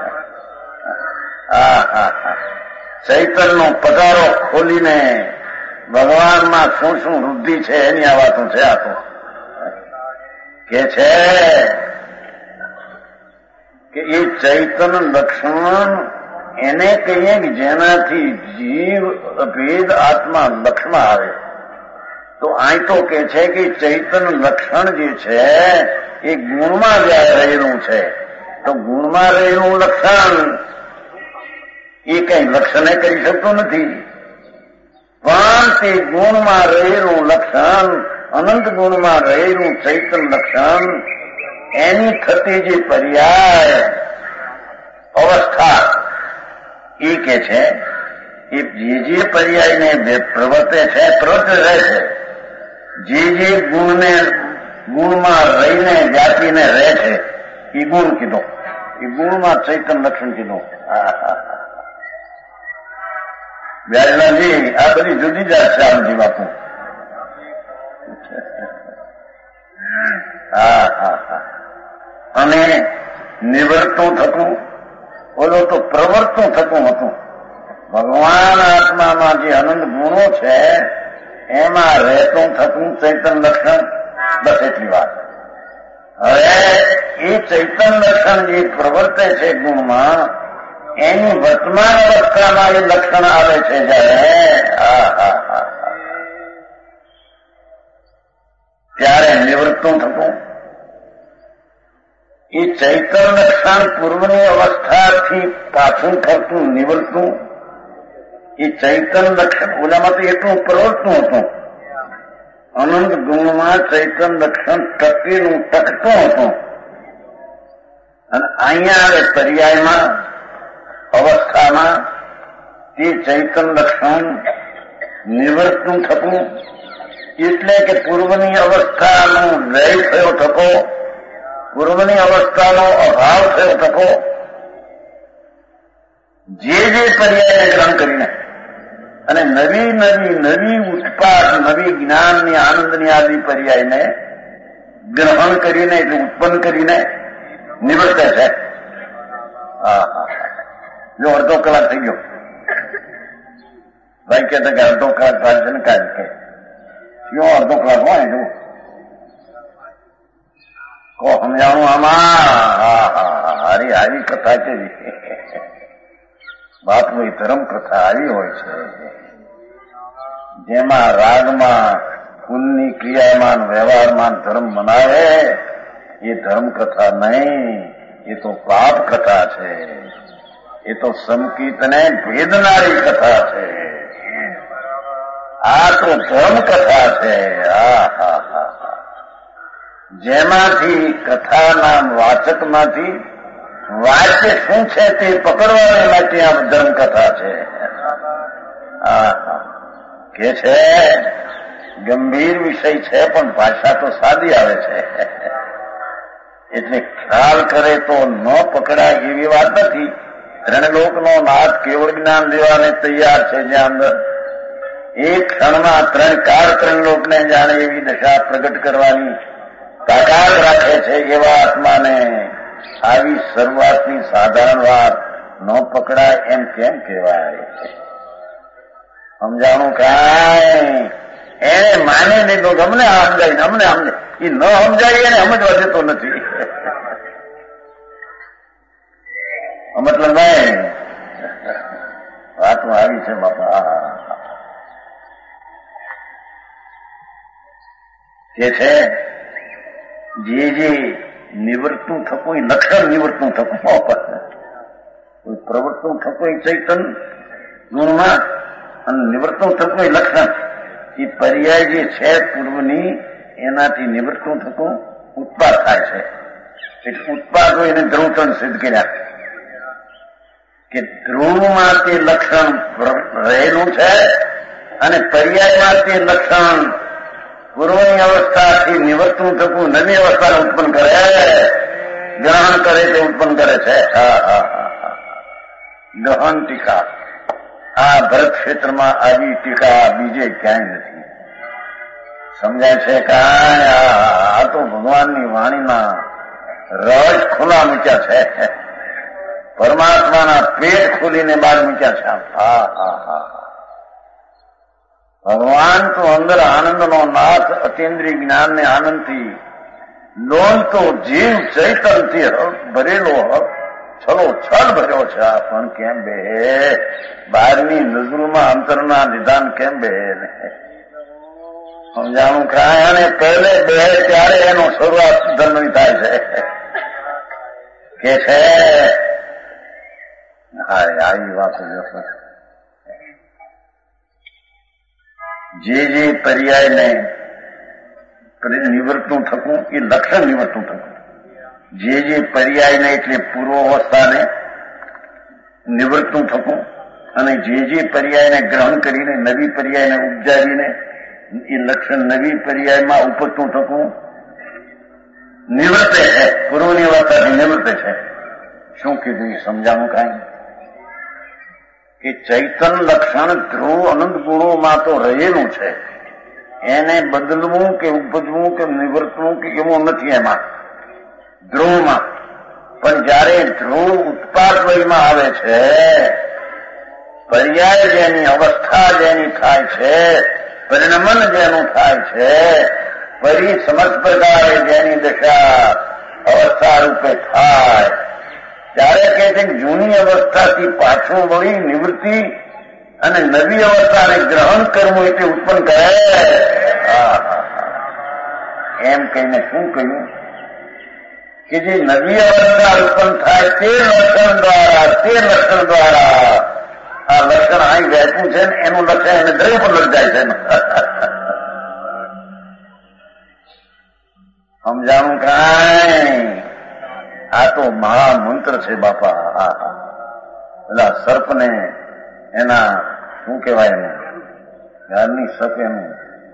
હા હા હા ચૈતનનો પધારો ખોલીને ભગવાનમાં શું શું વૃદ્ધિ છે એની આ વાતું છે. આ તો કે છે કે એ ચૈતન લક્ષણ એને કહીએ કે જેનાથી જીવ અભેદ આત્મા લક્ષમાં આવે. તો અહીં તો કે છે કે ચૈતન લક્ષણ જે છે એ ગુણમાં રહેલું છે. તો ગુણમાં રહેલું લક્ષણ એ કઈ લક્ષણે કરી શકતું નથી, પણ તે ગુણમાં રહેલું લક્ષણ, અનંત ગુણમાં રહેલું ચૈતન લક્ષણ, એની થતી જે પર્યાય અવસ્થા એ કે છે એ જે જે પર્યાયને પ્રવર્તે છે પ્રવર્તે રહે છે, જે જે ગુણને ગુણમાં રહીને વ્યાપીને રહે છે એ ગુણ કીધો, એ ગુણમાં ચૈતન લક્ષણ કીધું. વ્યાજનાજી આ બધી જુદી જાત છે આમજી બાપુ. હા હા હા અને નિવૃત્તું થતું, બોલો તો પ્રવર્તું થતું હતું. ભગવાન આત્મામાં જે અનંત ગુણો છે એમાં રહેતું થતું ચૈતન લક્ષણ. બસ એટલી વાત. હવે એ ચૈતન લક્ષણ જે પ્રવર્તે છે ગુણમાં, એની વર્તમાન અવસ્થામાં એ લક્ષણ આવે છે જયારે હા હા હા ત્યારે નિવૃત્તું થતું. એ ચૈતન લક્ષણ પૂર્વની અવસ્થાથી પાછું થતું નિવૃત્તું. એ ચૈતન લક્ષણ ઓલામાં તો એટલું પ્રવર્તતું હતું, અનંત ગુણમાં ચૈતન લક્ષણ ટકેલું ટકતું હતું. અને અહીંયા આવે પર્યાયમાં અવસ્થામાં તે ચૈતન લક્ષણ નિવૃત્તું થતું. એટલે કે પૂર્વની અવસ્થાનો વ્યય થયો થકો, પૂર્વની અવસ્થાનો અભાવ થયો થકો, જે જે પર્યાયને ગ્રહણ કરીને અને નવી નવી નવી ઉત્પાદ, નવી જ્ઞાનની, આનંદની આદિ પર્યાયને ગ્રહણ કરીને એટલે ઉત્પન્ન કરીને નિવર્તે છે. હા હા જો અડધો કલાક થઈ ગયો. ભાઈ કહેતા કે અડધો કલાક ચાલશે ને કાંઈ કે કયો અડધો કલાક હોય જો કો સમજાણું આમાં. હા હા હારી હારી કથા કેવી બાપની ધર્મ કથા આવી હોય છે, જેમાં રાગમાં, પુણ્યની ક્રિયામાં, વ્યવહારમાં ધર્મ મનાવે એ ધર્મ કથા નહીં, એ તો પાપ કથા છે. એ તો સંકિતને ભેદનારી કથા છે. આ તો ધર્મ કથા છે. હા હા હા જેમાંથી કથાના વાચકમાંથી વાક્ય શું છે તે પકડવાને માટે આ ધર્મ કથા છે. હા હા કે છે ગંભીર વિષય છે પણ ભાષા તો સાદી આવે છે, એટલે ખ્યાલ કરે તો ન પકડાય એવી વાત નથી. ત્રણલોકનો નાથ કેવળ જ્ઞાન દેવાને તૈયાર છે, જ્યાં અંદર એક ક્ષણમાં ત્રણ કાળ ત્રણ લોકને જાણે એવી દશા પ્રગટ કરવાની તાકાત રાખે છે એવા આત્માને આવી શરૂઆતની સાધારણ વાત ન પકડાય એમ કેમ કહેવાય? સમજાણું કાંઈ એને માને નહીં તો અમને સમજાય ને અમને સમજાય, એ ન સમજાય એને સમજવા દેતો નથી. મતલબ નહીં, વાતમાં આવી છે બાપા. કે છે જે જે નિવૃત્તું થતું એ લક્ષણ નિવૃત્તું થતું, પ્રવૃત્તું થતું એ ચૈતન ગુણમાં અને નિવૃત્તું થતું એ લક્ષણ. એ પર્યાય જે છે પૂર્વની એનાથી નિવૃત્તું થતું ઉત્પાદ થાય છે. એટલે ઉત્પાદો એને ધ્રુવતન સિદ્ધ કર્યા કે ધ્રુવમાં તે લક્ષણ રહેલું છે અને પર્યાયમાં તે લક્ષણ પૂર્વની અવસ્થાથી નિવૃત્તું થતું નવી અવસ્થાને ઉત્પન્ન કરે, ગ્રહણ કરે તે ઉત્પન્ન કરે છે. હા હા હા ગહન ટીકા આ ભરત ક્ષેત્રમાં આવી ટીકા બીજે ક્યાંય નથી. સમજાય છે કે આ તો ભગવાનની વાણીના રસ ખુલ્લા મૂક્યા છે, પરમાત્માના પેટ ખોલીને બહાર મૂક્યા છે. હા હા હા ભગવાન તો અંદર આનંદનો નાથ અતિન્દ્રિય જ્ઞાનને આનંદથી લોલતો જીવ ચૈતનથી ભરેલો છલો છલ ભર્યો છે. આ પણ કેમ બે બહારની નજરોમાં અંતરના નિદાન કેમ બે સમજાણું કાંઈ. અને પહેલે બે ત્યારે એનો શરૂઆત ધર્મની થાય છે કે છે હા આવી વાત જે જે પર્યાયને નિવૃત્તું થતું એ લક્ષણ નિવૃત્તું થતું, જે જે પર્યાયને એટલે પૂર્વ અવસ્થાને નિવૃત્તું થતું અને જે જે પર્યાયને ગ્રહણ કરીને નવી પર્યાયને ઉપજાવીને એ લક્ષણ નવી પર્યાયમાં ઉપજતું થતું નિવૃત્તે છે, પૂર્વની અવસ્થાથી નિવૃત્તે છે. શું કીધું સમજાવું કાંઈ કે ચૈતન લક્ષણ ધ્રુવ અનંત ગુણોમાં તો રહેલું છે, એને બદલવું કે ઉપજવું કે નિવૃત્તવું કે એવું નથી એમાં ધ્રુવમાં. પણ જયારે ધ્રુવ ઉત્પાદ વયમાં આવે છે, પર્યાય જેની અવસ્થા જેની થાય છે, પરિણમન જેનું થાય છે, પરી સમસ્ત પ્રકારે જેની દશા અવસ્થા રૂપે થાય ત્યારે કહે છે કે જૂની અવસ્થાથી પાછું વળી નિવૃત્તિ અને નવી અવસ્થાને ગ્રહણ કરવું એટલે ઉત્પન્ન કરે. એમ કહીને શું કહ્યું કે જે નવી અવસ્થા ઉત્પન્ન થાય તે લક્ષણ દ્વારા તે લક્ષણ દ્વારા આ લક્ષણ અહીં વહેતું છે ને એનું લક્ષણ એને દ્રવ્ય પર લગ જાય છે. સમજાણું કાંઈ આ તો મહામંત્ર છે બાપા. હા હા પેલા સર્પને એના શું કહેવાય એને ઘરની સર્પ એનું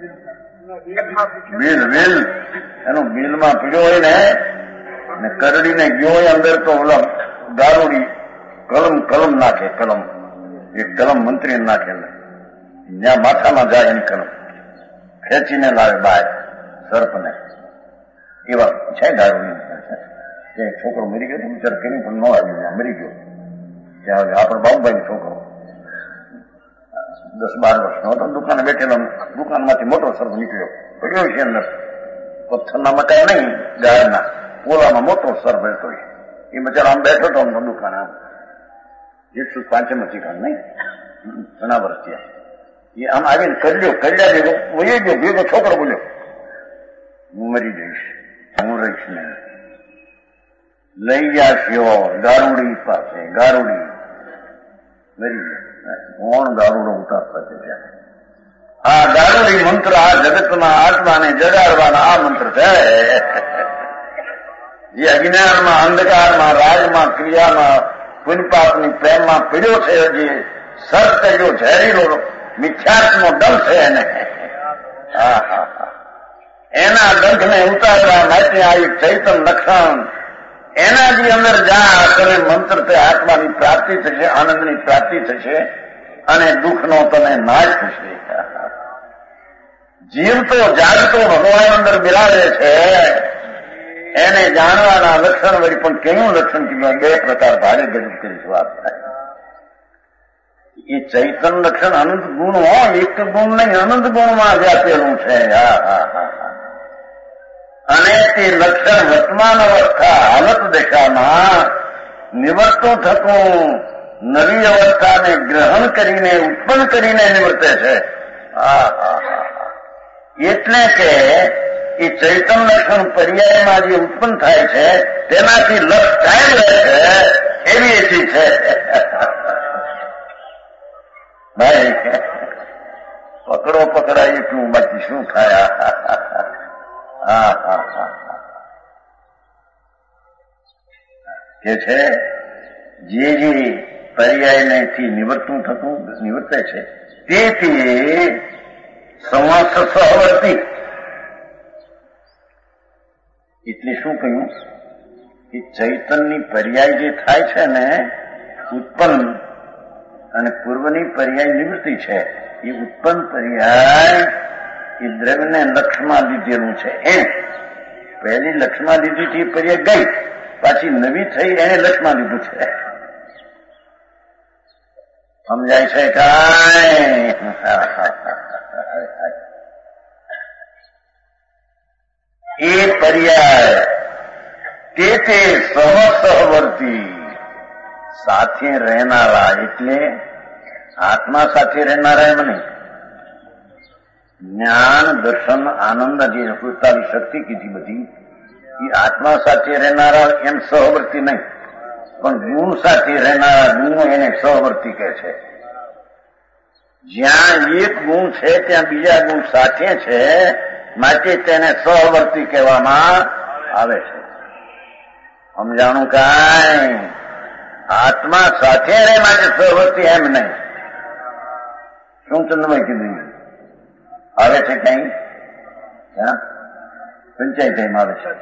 બિલ બિલ એનું બિલમાં પીડ્યો હોય ને કરડીને ગયો હોય અંદર તો ઓલા દારૂડી કલમ કલમ નાખે, કલમ એ કલમ મંત્રી નાખે ત્યાં માથામાં જાય એની કલમ ખેંચીને લાવે બાય સર્પને. એવા છે દારૂડી એક છોકરો મરી ગયો વિચાર કર્યું પણ ન આવ્યું, મરી ગયો. ત્યાં આપડે બાબુભાઈ છોકરો દસ બાર વર્ષનો હતો, દુકાને બેઠેલો, દુકાનમાંથી મોટો સર્પ નીકળ્યો, પડ્યો છે અંદર પથ્થરના મકાઈ નહીં ગાયના પોલામાં મોટો સર્પ રહેતો છે. એ બચારો આમ બેઠો હતો આમ દુકાન આમ એકસો પાંચમ ચીકાન નહીં ઘણા વર્ષ થયા. એ આમ આવીને કરડ્યો, કરડ્યા ભેગો વહી ગયો. ભેગો છોકરો બોલ્યો હું મરી જઈશ, હું રહીશ નહીં. લઈ ગયા શ્યોર ગારુડી પાસે, ગારુડી મરી ગયા. કોણ ગારુડો ઉતારતા છે ત્યાં? આ ગારુડી મંત્ર આ જગતમાં આત્માને જગાડવાના આ મંત્ર છે. જે અજ્ઞાનમાં અંધકારમાં રાજમાં ક્રિયામાં પુણ્યપાપની પ્રેમમાં પીડ્યો છે, જે સર્પ કર્યો ઝેરીલો મિથ્યાત્મનો ડંખ છે એને, હા હા હા એના ડંખને ઉતારવા માટે આ એક ચૈતન લક્ષણ એના જે અંદર જા તને મંત્ર તે આત્માની પ્રાપ્તિ થશે, આનંદની પ્રાપ્તિ થશે અને દુઃખનો તને નાશ થશે. જીવ તો જાગતો ભગવાન અંદર બિરાજે છે એને જાણવાના લક્ષણ વળી પણ કયું લક્ષણ કીધું? બે પ્રકાર ભારે ગજબ કરીશું વાત થાય. એ ચૈતન લક્ષણ અનંત ગુણ હોય, એક ગુણ નહીં, અનંત ગુણમાં વ્યાપેલું છે. હા હા હા હા. અને તે લક્ષણ વર્તમાન અવસ્થા હાલત દશામાં નિવર્તું થતું નવી અવસ્થાને ગ્રહણ કરીને ઉત્પન્ન કરીને નિવર્તે છે. હા હા હા. એટલે કે એ ચૈતન લક્ષણ પર્યાયમાં જે ઉત્પન્ન થાય છે તેનાથી લક્ષ કાયમ રહે છે એવી એથી છે. ભાઈ પકડો પકડાય એટલું, બાકી શું થાય? હા હા હા. કે છે જે જે પર્યાયથી નિવર્તું થતું નિવર્તે છે તેથી સમાસ સહવર્તી. એટલે શું કહ્યું કે ચૈતનની પર્યાય જે થાય છે ને ઉત્પન્ન, અને પૂર્વની પર્યાય નિવૃત્તિ છે. એ ઉત્પન્ન પર્યાય એ દ્રવ્યને લક્ષમાં લીધેલું છે. એમ પહેલી લક્ષમાં લીધી હતી પર્યાય ગઈ, પાછી નવી થઈ એને લક્ષમાં લીધું છે. સમજાય છે કાંઈ? એ પર્યાય તે તે સહસહવર્તી સાથે રહેનારા, એટલે આત્મા સાથે રહેનારા એમ નહીં. જ્ઞાન દર્શન આનંદ જે પોતાની શક્તિ કીધી બધી એ આત્મા સાથે રહેનારા એમ સહવર્તી નહીં, પણ ગુણ સાથે રહેનારા ગુણો એને સહવર્તી કહે છે. જ્યાં એક ગુણ છે ત્યાં બીજા ગુણ સાથે છે, માટે તેને સહવર્તી કહેવામાં આવે છે. સમજાણું કાંઈ? આત્મા સાથે રહે માટે સહવર્તી એમ નહીં. શું ચંદ્રભાઈ કીધું આવે છે કઈ? પંચાયતમાં આવે છે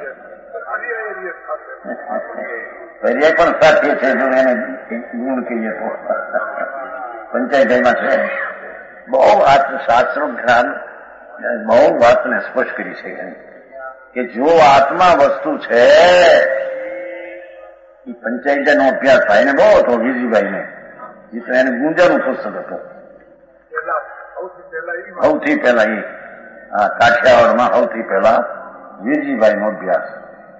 પર્યાય પણ સાથે છે. જો એને ગુણ કહીએ તો પંચાયતમાં છે. બહુ શાસ્ત્રો જ્ઞાન બહુ વાતને સ્પષ્ટ કરી છે કે જો આત્મા વસ્તુ છે એ પંચાયતનો અભ્યાસ ભાઈને બહુ હતો, વીરજીભાઈને. એ તો એને ગુંજાનું પુસ્તક હતું સૌથી પહેલા. એ હા કાઠિયાવાડમાં સૌથી પહેલા વીરજીભાઈનો અભ્યાસ.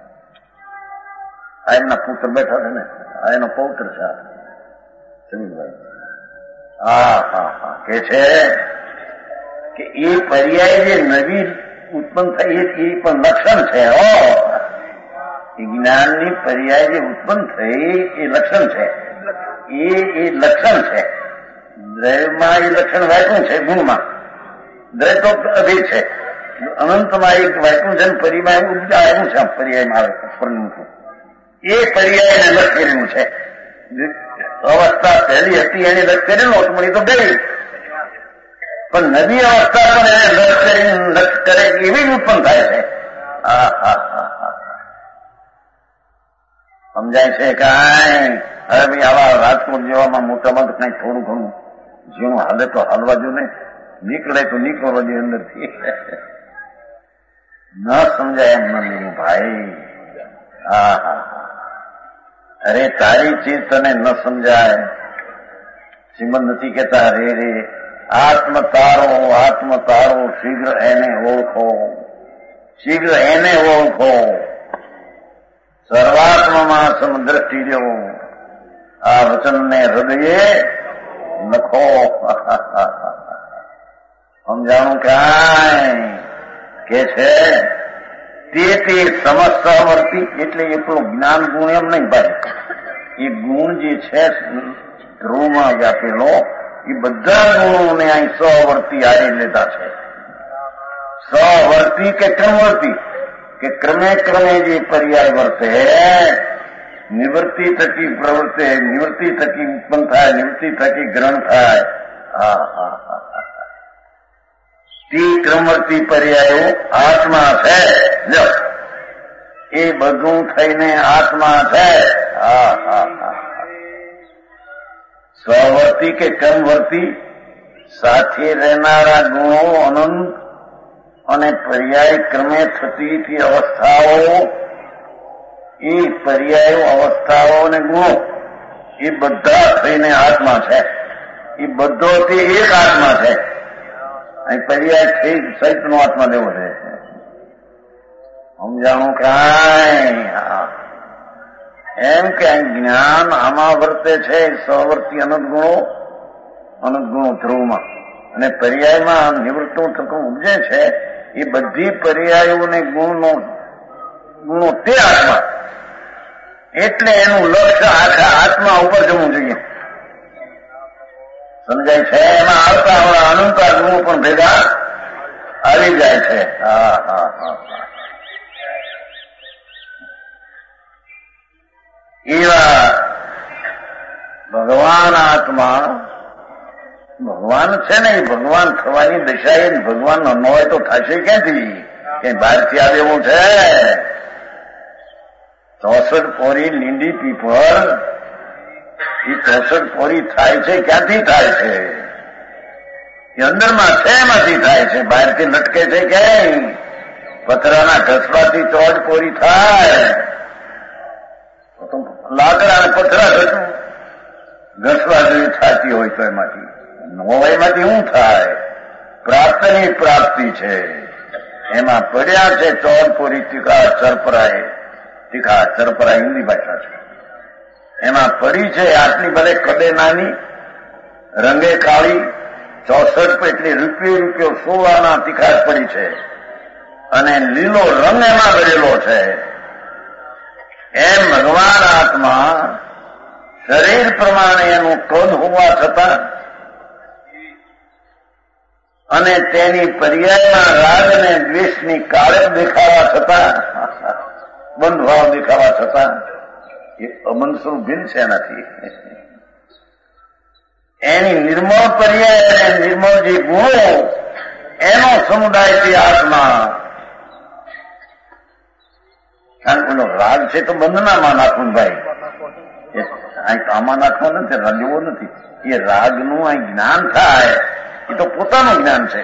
આ એમના પુત્ર બેઠા છે ને, આ એનો પૌત્ર છે સુનિલભાઈ. હા હા હા. કે છે કે એ પર્યાય જે નવી ઉત્પન્ન થઈ એ પણ લક્ષણ છે. હો, એ જ્ઞાનની પર્યાય જે ઉત્પન્ન થઈ એ લક્ષણ છે. એ એ લક્ષણ છે. દ્રવ્યમાં એ લક્ષણ વાંચ્યું છે, ગુણમાં દ્રવ્ય તો અભેદ છે. અનંતમાં એક વાંચ્યું છે, પરિમાં ઉપજા આવ્યું છે. પર્યાયમાં આવે પરનું એ પર્યાયને લક્ષ કરેલું છે. અવસ્થા પહેલી હતી એને લક્ષ કરેલું હતું, પણ એ તો ગઈ. પણ નવી અવસ્થા પણ એને લક્ષ કરીને લક્ષ કરે એવી જ ઉત્પન્ન થાય છે. હા હા હા હા. સમજાય છે કાંઈ? હવે ભાઈ આવા રાજકોટ જેવામાં મોટામાં તો કઈ થોડું ઘણું જેનું હાલે તો હાલવા જો ને, નીકળે તો નીકળવા જોઈએ અંદરથી. ન સમજાય એમ ન લેવું ભાઈ. હા હા હા. અરે તારી ચીજ તને ન સમજાય. શ્રીમદ નથી કહેતા રે રે આત્મ તારો આત્મ તારો શીઘ્ર એને ઓળખો, શીઘ્ર એને ઓળખો. સર્વાત્મામાં સમદ્રષ્ટિ દેવો. આ વચનને હૃદયે લખો. સમજાણું કાંઈ? કે છે તે તે સમસ્યાવર્તી. એટલે એટલો જ્ઞાન ગુણ એમ નહીં ભાઈ. એ ગુણ જે છે ધ્રુવમાં વ્યાપેલો એ બધા ગુણોને અહીં સહવર્તી આવી લેતા છે. સહવર્તી કે ક્રમવર્તી? કે ક્રમે ક્રમે જે પર્યાય વર્તે, નિવૃત્તિ થકી પ્રવર્તે, નિવૃત્તિ થકી ઉત્પન્ન થાય, નિવૃત્તિ થકી ગ્રહણ થાય. હા હા હા. તે ક્રમવર્તી પર્યાયો આત્મા છે. જો એ બધું થઈને આત્મા છે. હા હા હા. સ્વવર્તી કે ક્રમવર્તી સાથે રહેનારા ગુણો અનંત અને પર્યાય ક્રમે થતી અવસ્થાઓ એ પર્યાયો, અવસ્થાઓ અને ગુણો એ બધા થઈને આત્મા છે. એ બધોથી એક આત્મા છે. અહીં પર્યાય થઈ સહિતનો આત્મા લેવો છે. સમજાણું કાંઈ એમ કે જ્ઞાન આમાં વર્તે છે સહવર્તી અનંત ગુણો, અનંત ગુણો ધ્રુવમાં, અને પર્યાયમાં નિવૃત્તું થતું ઉપજે છે એ બધી પર્યાયોને ગુણનો ગુણો તે આત્મા. એટલે એનું લક્ષ્ય આખા આત્મા ઉપર જવું જોઈએ. સમજાય છે? એમાં આવતા આવડા અનંતા ગુણો પણ ભેગા આવી જાય છે. હા હા હા એવા ભગવાન આત્મા ભગવાન છે ને, એ ભગવાન થવાની દશા એ ભગવાન ન હોય તો થશે ક્યાંથી? કઈ બહારથી આવે એવું છે? ચોસઠ પોરી લીંડી પીપળ એ ચોસઠ પોરી થાય છે ક્યાંથી થાય છે? એ અંદરમાં છે, એમાંથી થાય છે. બહારથી લટકે છે ક્યાંય? પથરાના ઘસવાથી ચોજ પોરી થાય. લાકડા અને પથરા ઘસવા જેવી થતી હોય તો એમાંથી નવાઈમાંથી શું થાય? પ્રાપ્તની પ્રાપ્તિ છે. એમાં પડ્યા છે ચોરપોરી ટીકા ચરપરાએ. ટીકા ચરપરા હિન્દી ભાષા છે. એમાં પડી છે આટલી ભલે કદે નાની, રંગે કાળી, ચોસઠ એટલી રૂપિયો રૂપિયો સોળાના તીખા પડી છે, અને લીલો રંગ એમાં ભરેલો છે. એમ ભગવાન આત્મા શરીર પ્રમાણે એનું કદ હોવા છતાં અને તેની પર્યાયમાં રાગ અને દ્વેષની કાળક દેખાવા છતાં, બંધ ભાવ દેખાવા છતાં એ અમનસુર ભિન્ન છે એનાથી. એની નિર્મળ પર્યાય અને નિર્મળ જે ગુણો એનો સમુદાય છે આત્મા. કારણ કે રાગ છે તો બંધનામાં નાખવું ભાઈ, આમાં નાખવો નથી, લેવો નથી. એ રાગનું અહીં જ્ઞાન થાય એ તો પોતાનું જ્ઞાન છે.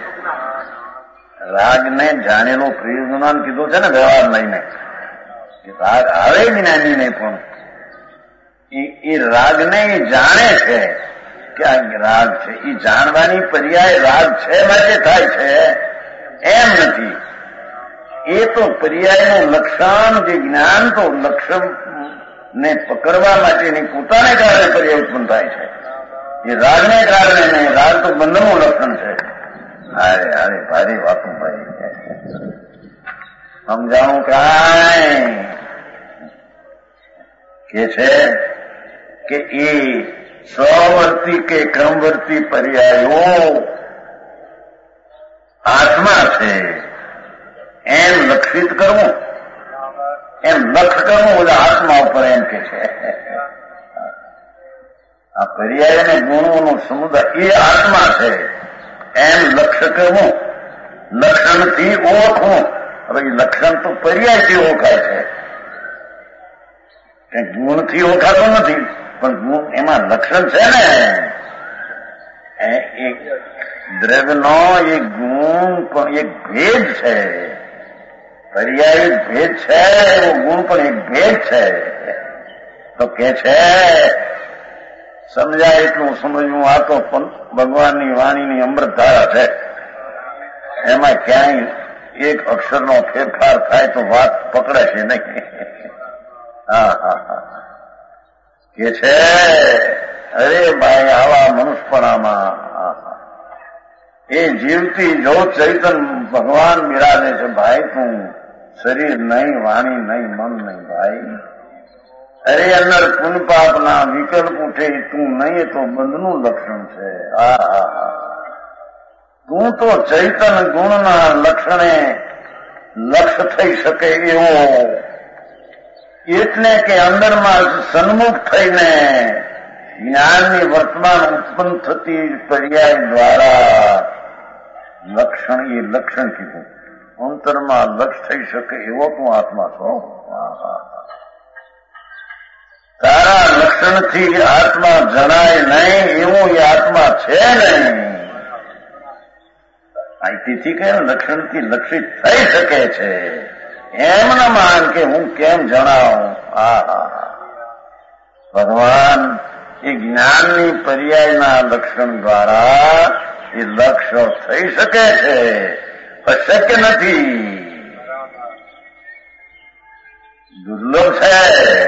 રાગને જાણેલો પ્રયોજનાન કીધું છે ને વ્યવહાર લઈને. રાગ આવે જ્ઞાની નહીં, પણ એ રાગને એ જાણે છે કે આ રાગ છે. એ જાણવાની પર્યાય રાગ છે માટે થાય છે એમ નથી. એ તો પર્યાયનું લક્ષણ, જે જ્ઞાન તો લક્ષણ ને પકડવા માટેની પોતાને કારણે પર્યાય ઉત્પન્ન થાય છે. એ રાગને કારણે નહીં. રાગ તો બંધનનું લક્ષણ છે. અરે અરે ભારી વાતું ભાઈ, સમજાવું કાંઈ કે છે કે એ સ્વવર્તી કે ક્રમવર્તી પર્યાયો આત્મા છે એમ લક્ષિત કરવું, એમ લક્ષ કરવું બધા આત્મા ઉપર એમ કે છે. આ પર્યાય અને ગુણોનો સમુદાય એ આત્મા છે એમ લક્ષ્ય કરવું, લક્ષણથી ઓળખવું. હવે લક્ષણ તો પર્યાયથી ઓળખાય છે, ગુણથી ઓળખાતો નથી, પણ ગુણ એમાં લક્ષણ છે ને. એક દ્રવ્યનો એક ગુણ પણ એક ભેદ છે. પર્યાય ભેદ છે, એવો ગુણ પણ એક ભેદ છે. તો કે છે સમજાય એટલું સમજવું. આ તો ભગવાનની વાણીની અમૃતધારા છે. એમાં ક્યાંય એક અક્ષરનો ફેરફાર થાય તો વાત પકડે છે નહીં. હા હા હા કે છે અરે ભાઈ આવા મનુષ્યપણામાં એ જીવતી જો ચૈતન ભગવાન બિરાજે છે. ભાઈ તું શરીર નહીં, વાણી નહીં, મન નહીં ભાઈ. અરે અંદર પુન પાપના વિકલ્પ ઉઠે તું નહીં, એ તો બંધનું લક્ષણ છે. હા હા હા તું તો ચૈતન ગુણના લક્ષણે લક્ષ થઈ શકે એવો, એટલે કે અંદરમાં સન્મુખ થઈને જ્ઞાનની વર્તમાન ઉત્પન્ન થતી પર્યાય દ્વારા લક્ષણ, એ લક્ષણ કીધું. અંતરમાં લક્ષ થઈ શકે એવો તું આત્મા છો. તારા લક્ષણથી આત્મા જણાય નહીં એવો એ આત્મા છે નહીં. તેથી કે લક્ષણથી લક્ષિત થઈ શકે છે એમ ન માન કે હું કેમ જણાવું. હા હા ભગવાન એ જ્ઞાનની પર્યાયના લક્ષણ દ્વારા એ લક્ષ્ય થઈ શકે છે, અશક્ય નથી, દુર્લભ છે,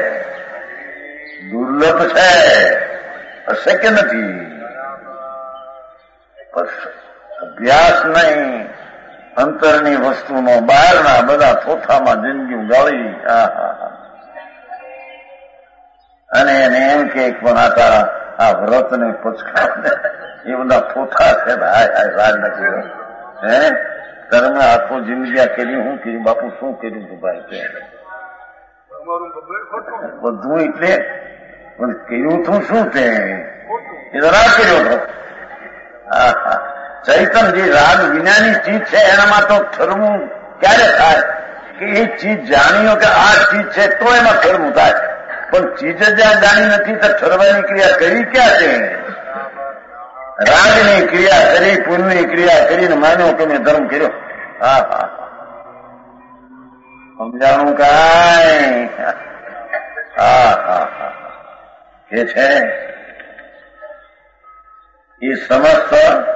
દુર્લભ છે, અશક્ય નથી. અભ્યાસ નહીં, અંતરની વસ્તુનો બહારના બધા થોથામાં જિંદગી ગાળી અને એને એમ કે પણ આ તારા આ વ્રત ને પચકાને એ બધા થોથા છે. હાય હાય રાજ નથી હે તમે આખો જિંદગી આ કર્યું શું કર્યું બાપુ શું કર્યું તું ભાઈ કે બધું એટલે પણ કર્યું તું શું તે એ તો રાગ કર્યો હતો. હા હા ચૈતન જે રાગ વિનાની ચીજ છે એનામાં તો ઠરવું ક્યારે થાય કે એ ચીજ જાણીઓ કે આ ચીજ છે તો એમાં ઠરવું થાય, પણ ચીજ જ જાણી નથી તો ઠરવાની ક્રિયા કરી ક્યાં છે? રાગની ક્રિયા કરી, પુણ્યની ક્રિયા કરીને માન્યો કે મેં ધર્મ કર્યો. હા હા સમજાણું કાંઈ? હા હા હા એ છે એ સમસ્ત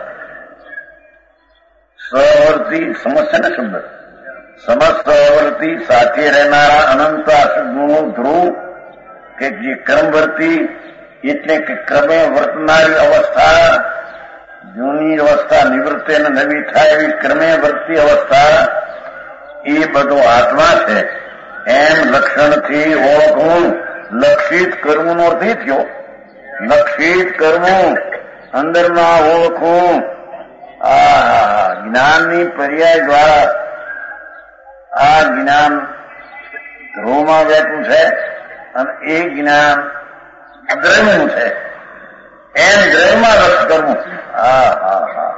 સહવર્તી સમસ્યા ને શબ્દ સમસ્ત સહવર્તી સાથે રહેનારા અનંત ગુણો ધ્રુવ કે જે ક્રમવર્તી એટલે કે ક્રમે વર્તનારી અવસ્થા, જૂની અવસ્થા નિવૃત્તિ અને નવી થાય એવી ક્રમે વર્તી અવસ્થા એ બધો આત્મા છે. એમ લક્ષણથી ઓળખવું, લક્ષિત કરવું નો અર્થ થયો. લક્ષિત કરવું, અંદરમાં ઓળખવું, આ જ્ઞાનની પર્યાય દ્વારા આ જ્ઞાન ધ્રુવમાં બેઠું છે અને એ જ્ઞાન દ્રવ્યનું છે. એમ દ્રવ્યમાં રસ કરવું. હા હા હા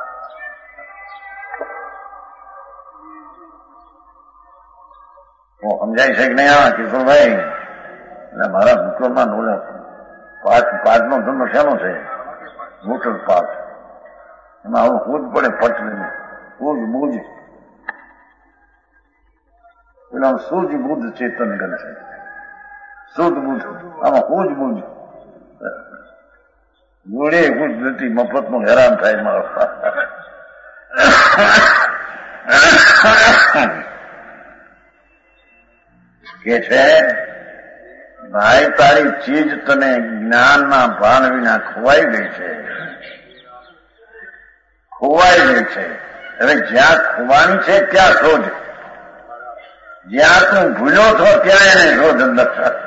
સમજાય છે કે નહીં? હા કિશોરભાઈ એટલે મારા દુકાનમાં બોલે પાંચ પાંચનો ધંધો શેનો છે? મોટર પાક. એમાં હવે ખુદ પડે પટલી સૂજ બુજ પેલા સૂજ બુદ્ધ ચેતન ગણ છે. શુદ્ધ બુદ્ધ આમાં સૂજ બુજ જોડે કુછ નથી, મફતનું હેરાન થાય મારો કે છે ભાઈ તારી ચીજ તને જ્ઞાનના ભાન વિના ખોવાઈ ગઈ છે, ખોવાઈ ગઈ છે. હવે જ્યાં ખોવાની છે ત્યાં શોધ, જ્યાં તું ભૂલ્યો છો ત્યાં એને શોધ અંદર.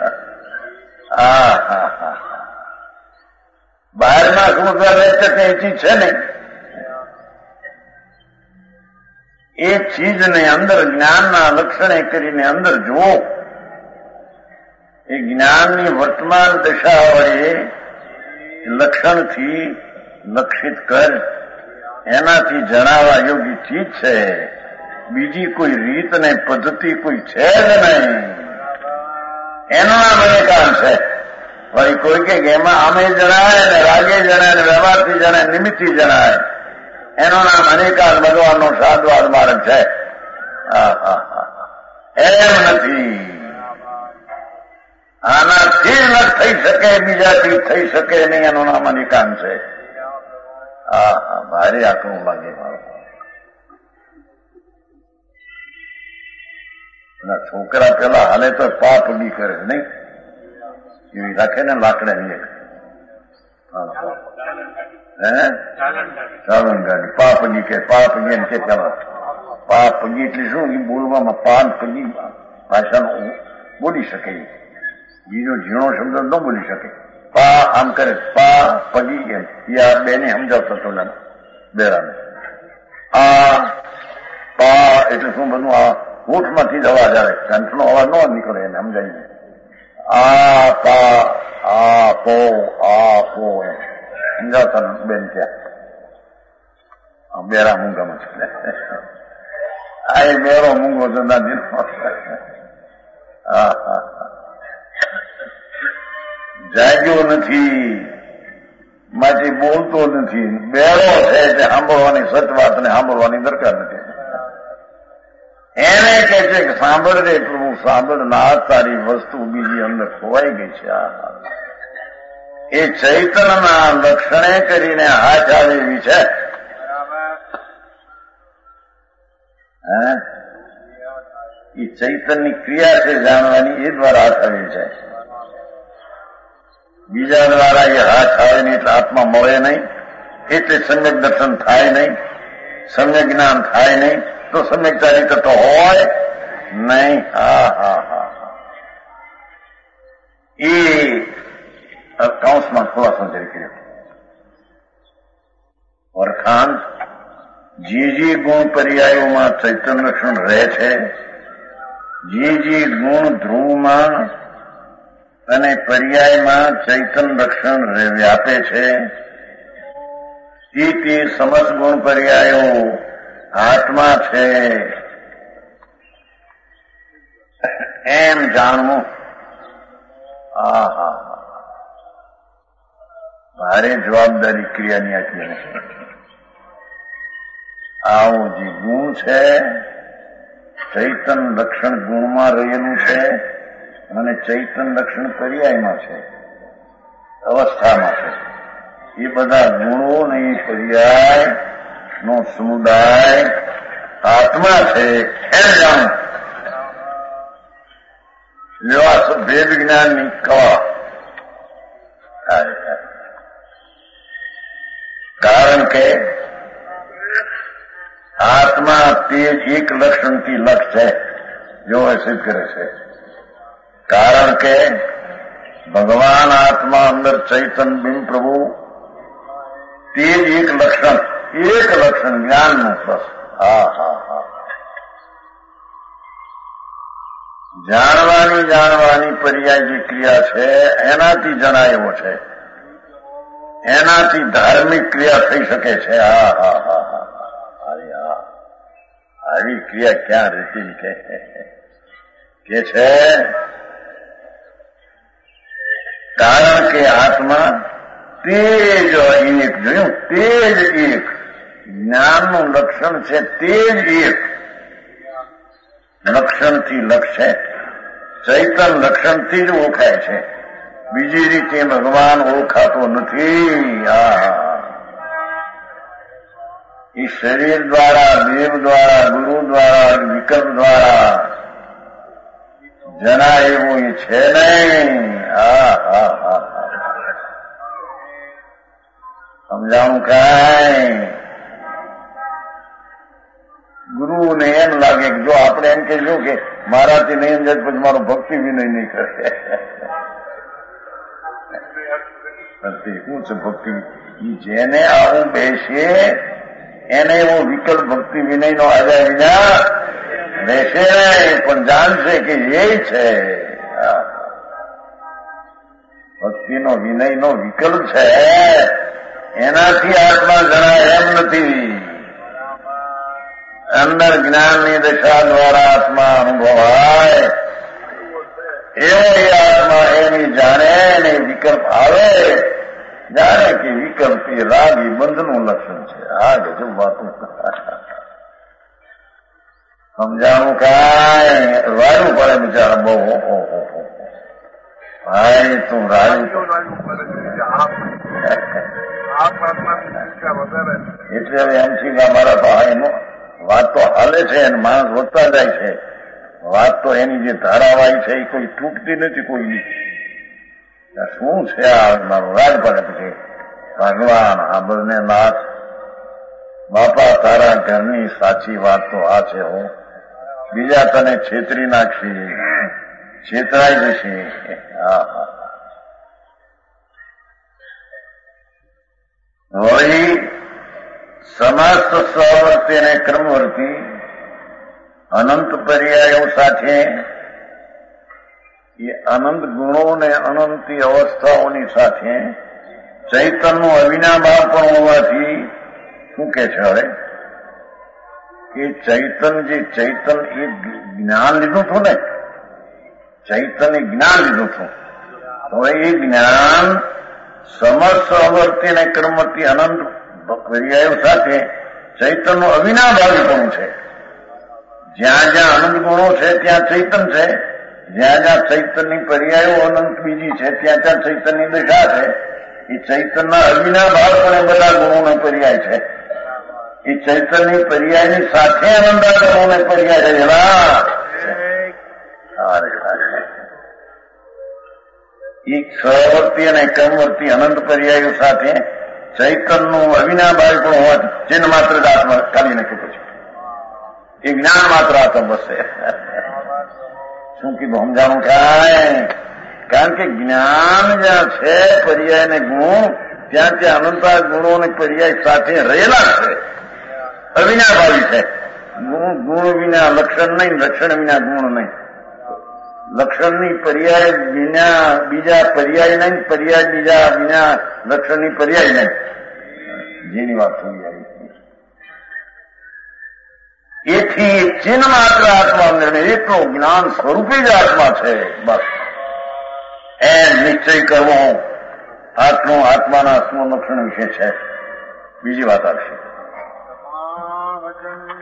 હા હા હા બહારમાં શોધવા રહેશે કે એ ચીજ છે નહીં, એ ચીજને અંદર જ્ઞાનના લક્ષણે કરીને અંદર જુઓ. એ જ્ઞાનની વર્તમાન દશા વડે લક્ષણથી લક્ષિત કર, એનાથી જણાવવા યોગ્ય ચીજ છે. બીજી કોઈ રીત ને પદ્ધતિ કોઈ છે જ નહીં. એનું નામ અનેકાન છે. વળી કોઈ કે એમાં આમે જણાય ને રાગે જણાય ને વ્યવહારથી જણાય નિમિત્તથી જણાય, એનું નામ અનેકાન ભગવાનનો સાદવાદ માર્ગ છે. એમ નથી. આનાથી ન થઈ શકે, બીજાથી થઈ શકે નહીં, એનું નામ અનેકાન છે. હા હા ભારે આકરું લાગે મારો. છોકરા પેલા હાલે તો પાપ બી કરે નહીં, એવી રાખે ને લાકડા ની હે ચાલન ગાડી પાપ પગી કે પાપ પગી એમ કે ચાલો પાપ પગી એટલે શું? એ બોલવામાં પાન પગી ભાષાનો બોલી શકે, બીજો ઝીણો શબ્દ ન બોલી શકે. પા આમ કરે પા પગી એમ એ આ બેને સમજાવતો હતો બેરાને. આ પા એટલે શું બધું આ હોઠમાંથી જ અવાજ આવે, કંઠનો અવાજ ન નીકળે એને સમજાય. આ પા આ પો આ પો એમ સમજાવતા બેન ત્યાં બેરા મૂંગામાં છે. આ એ બેરો મૂંગો ધંધાજી જાગ્યો નથી માટે બોલતો નથી. બેરો છે તે સાંભળવાની સચ વાતને સાંભળવાની દરકાર નથી. એને કહે છે કે સાંભળ રે પ્રભુ સાંભળ ના તારી વસ્તુ બીજી અંદર ખોવાઈ ગઈ છે. આ એ ચૈતન્યના લક્ષણે કરીને હાથ આવે એવી છે. એ ચૈતન્યની ક્રિયા છે જાણવાની, એ દ્વારા હાથ આવે છે. બીજા દ્વારા એ હાથ આવે નહીં એટલે આત્મા મળે નહીં, એટલે સમ્યક દર્શન થાય નહીં, સમ્યક જ્ઞાન થાય નહીં, તો સમ્યક ચારિત્ર તો હોય નહીં. હા હા હા એ કૌંસમાં ખુલાસો કરી કર્યો. વરખાંત જે જે ગુણ પર્યાયોમાં ચૈતન્ય લક્ષણ રહે છે, જે જે ગુણ ધ્રુવમાં અને પર્યાયમાં ચૈતન્ય લક્ષણ વ્યાપે છે, તે તે સમસ્ત ગુણ પર્યાયો આત્મા છે એમ જાણવું. આ હા ભારે જવાબદારી ક્રિયાની આટલી નથી. આવું જે ગુણ છે ચૈતન લક્ષણ ગુણમાં રહેલું છે અને ચૈતન લક્ષણ પર્યાયમાં છે, અવસ્થામાં છે. એ બધા ગુણો ને એ પર્યાય નો સમુદાય આત્મા છે એમ જાણવું. લેવા ભેદ જ્ઞાનની કવા. કારણ કે આત્મા તે જ એક લક્ષણથી લક્ષ છે, જો એ સિદ્ધ કરે છે. કારણ કે ભગવાન આત્મા અંદર ચૈતન બિંબ પ્રભુ તે જ એક લક્ષણ, એક લક્ષણ જ્ઞાનનું બસ. હા હા હા જાણવાની જાણવાની પર્યાય જે ક્રિયા છે એનાથી જણાયો છે, એનાથી ધાર્મિક ક્રિયા થઈ શકે છે. હા હા હા હા હા આવી ક્રિયા ક્યાં રહેતી કે કે છે? કારણ કે આત્મા તે જ એક, જોયું, તે જ એક જ્ઞાનનું લક્ષણ છે, તે જ એક લક્ષણથી લક્ષ છે. ચૈતન લક્ષણથી જ ઓળખાય છે, બીજી રીતે ભગવાન ઓળખાતો નથી. આ એ શરીર દ્વારા, દેવ દ્વારા, ગુરુ દ્વારા, વિકલ્પ દ્વારા જણાય એવું એ છે નહીં. હા હા હા સમજાવું કાંઈ? ગુરુને એમ લાગે કે જો આપણે એમ કહીશું કે મારાથી નહીં સમજાય પછી મારો ભક્તિ વિનય નહીં કરે. શું છે ભક્તિ? જેને આવું બેસે એને એવો વિકલ્પ ભક્તિ વિનય નો આવ્યા વિના બેસે નહીં, પણ જાણશે કે એ છે ભક્તિનો વિનયનો વિકલ્પ છે. એનાથી આત્મા જણાય એમ નથી. અંદર જ્ઞાનની દશા દ્વારા આત્મા અનુભવાય એવો એ આત્મા એની જાણે ને વિકલ્પ આવે, જાણે કે વિકલ્પ એ રાગ એ બંધનું લક્ષણ છે. આ ગજબ વાતું સમજાણું કાંઈ વાયું પડે બિચારા બહુ. ઓહો ભાઈ તું રાયું એટલે હવે એમ છે કે મારા ભાઈનો વાત તો હાલે છે અને માણસ વધતા જાય છે. વાત તો એની જે ધારાવાહી છે એ કોઈ તૂટતી નથી કોઈની. શું છે આ મારું રાજ પડે પછી ભગવાન આંબળને નાથ બાપા તારા ઘરની સાચી વાત તો આ છે. હું બીજા તને છેતરી નાખશે, છેતરાઈ જશે. હા હા વળી સમસ્ત સ્વવર્તી અને ક્રમવર્તી અનંત પર્યાયો સાથે એ અનંત ગુણો ને અનંતી અવસ્થાઓની સાથે ચૈતનનું અવિનાભાવ પણ હોવાથી શું કે છે હવે કે ચૈતન જે ચૈતન એ જ્ઞાન લીધું હતું ને, ચૈતન એ જ્ઞાન લીધું હતું. હવે એ જ્ઞાન સમસ્ત અવર્તી અને ક્રમવર્તી અનંત પર્યાયો સાથે ચૈતનનું અવિનાભાવી પણ છે. જ્યાં જ્યાં અનંત ગુણો છે ત્યાં ચૈતન છે, જ્યાં જ્યાં ચૈતનની પર્યાયો અનંત બીજી છે ત્યાં ત્યાં ચૈતનની દશા છે. એ ચૈતનના અવિના ભાવપણે બધા ગુણોનો પર્યાય છે. એ ચૈતનની પર્યાયની સાથે અનંતા ગુણોને પર્યાય રહેલા એ સહવર્તી અને ક્રમવર્તી અનંત પર્યાયો સાથે ચૈતનનું અવિના ભાવપણ હોવાથી ચિહ્ન માત્ર જ આત્મા કાઢી નાખ્યું પછી એ જ્ઞાન માત્ર આત્મા બસે. શું કીધું સમજાણું થાય? કારણ કે જ્ઞાન જ્યાં છે પર્યાય ને ગુણ ત્યાં ત્યાં અનંતા ગુણો અને પર્યાય સાથે રહેલા છે, અવિનાભાવી છે. ગુણ ગુણ વિના લક્ષણ નહીં, લક્ષણ વિના ગુણ નહીં. લક્ષણની પર્યાય વિના બીજા પર્યાય નહીં, પર્યાય બીજા વિના લક્ષણની પર્યાય નહીં. જેની વાત થઈ આવી એથી ચિહ્ન માત્ર આત્મા નિર્ણય એટલો જ્ઞાન સ્વરૂપે જ આત્મા છે. બસ એમ નિશ્ચય કરવો આત્મો આત્માના સ્વ લક્ષણ વિશે છે. બીજી વાત આવશે.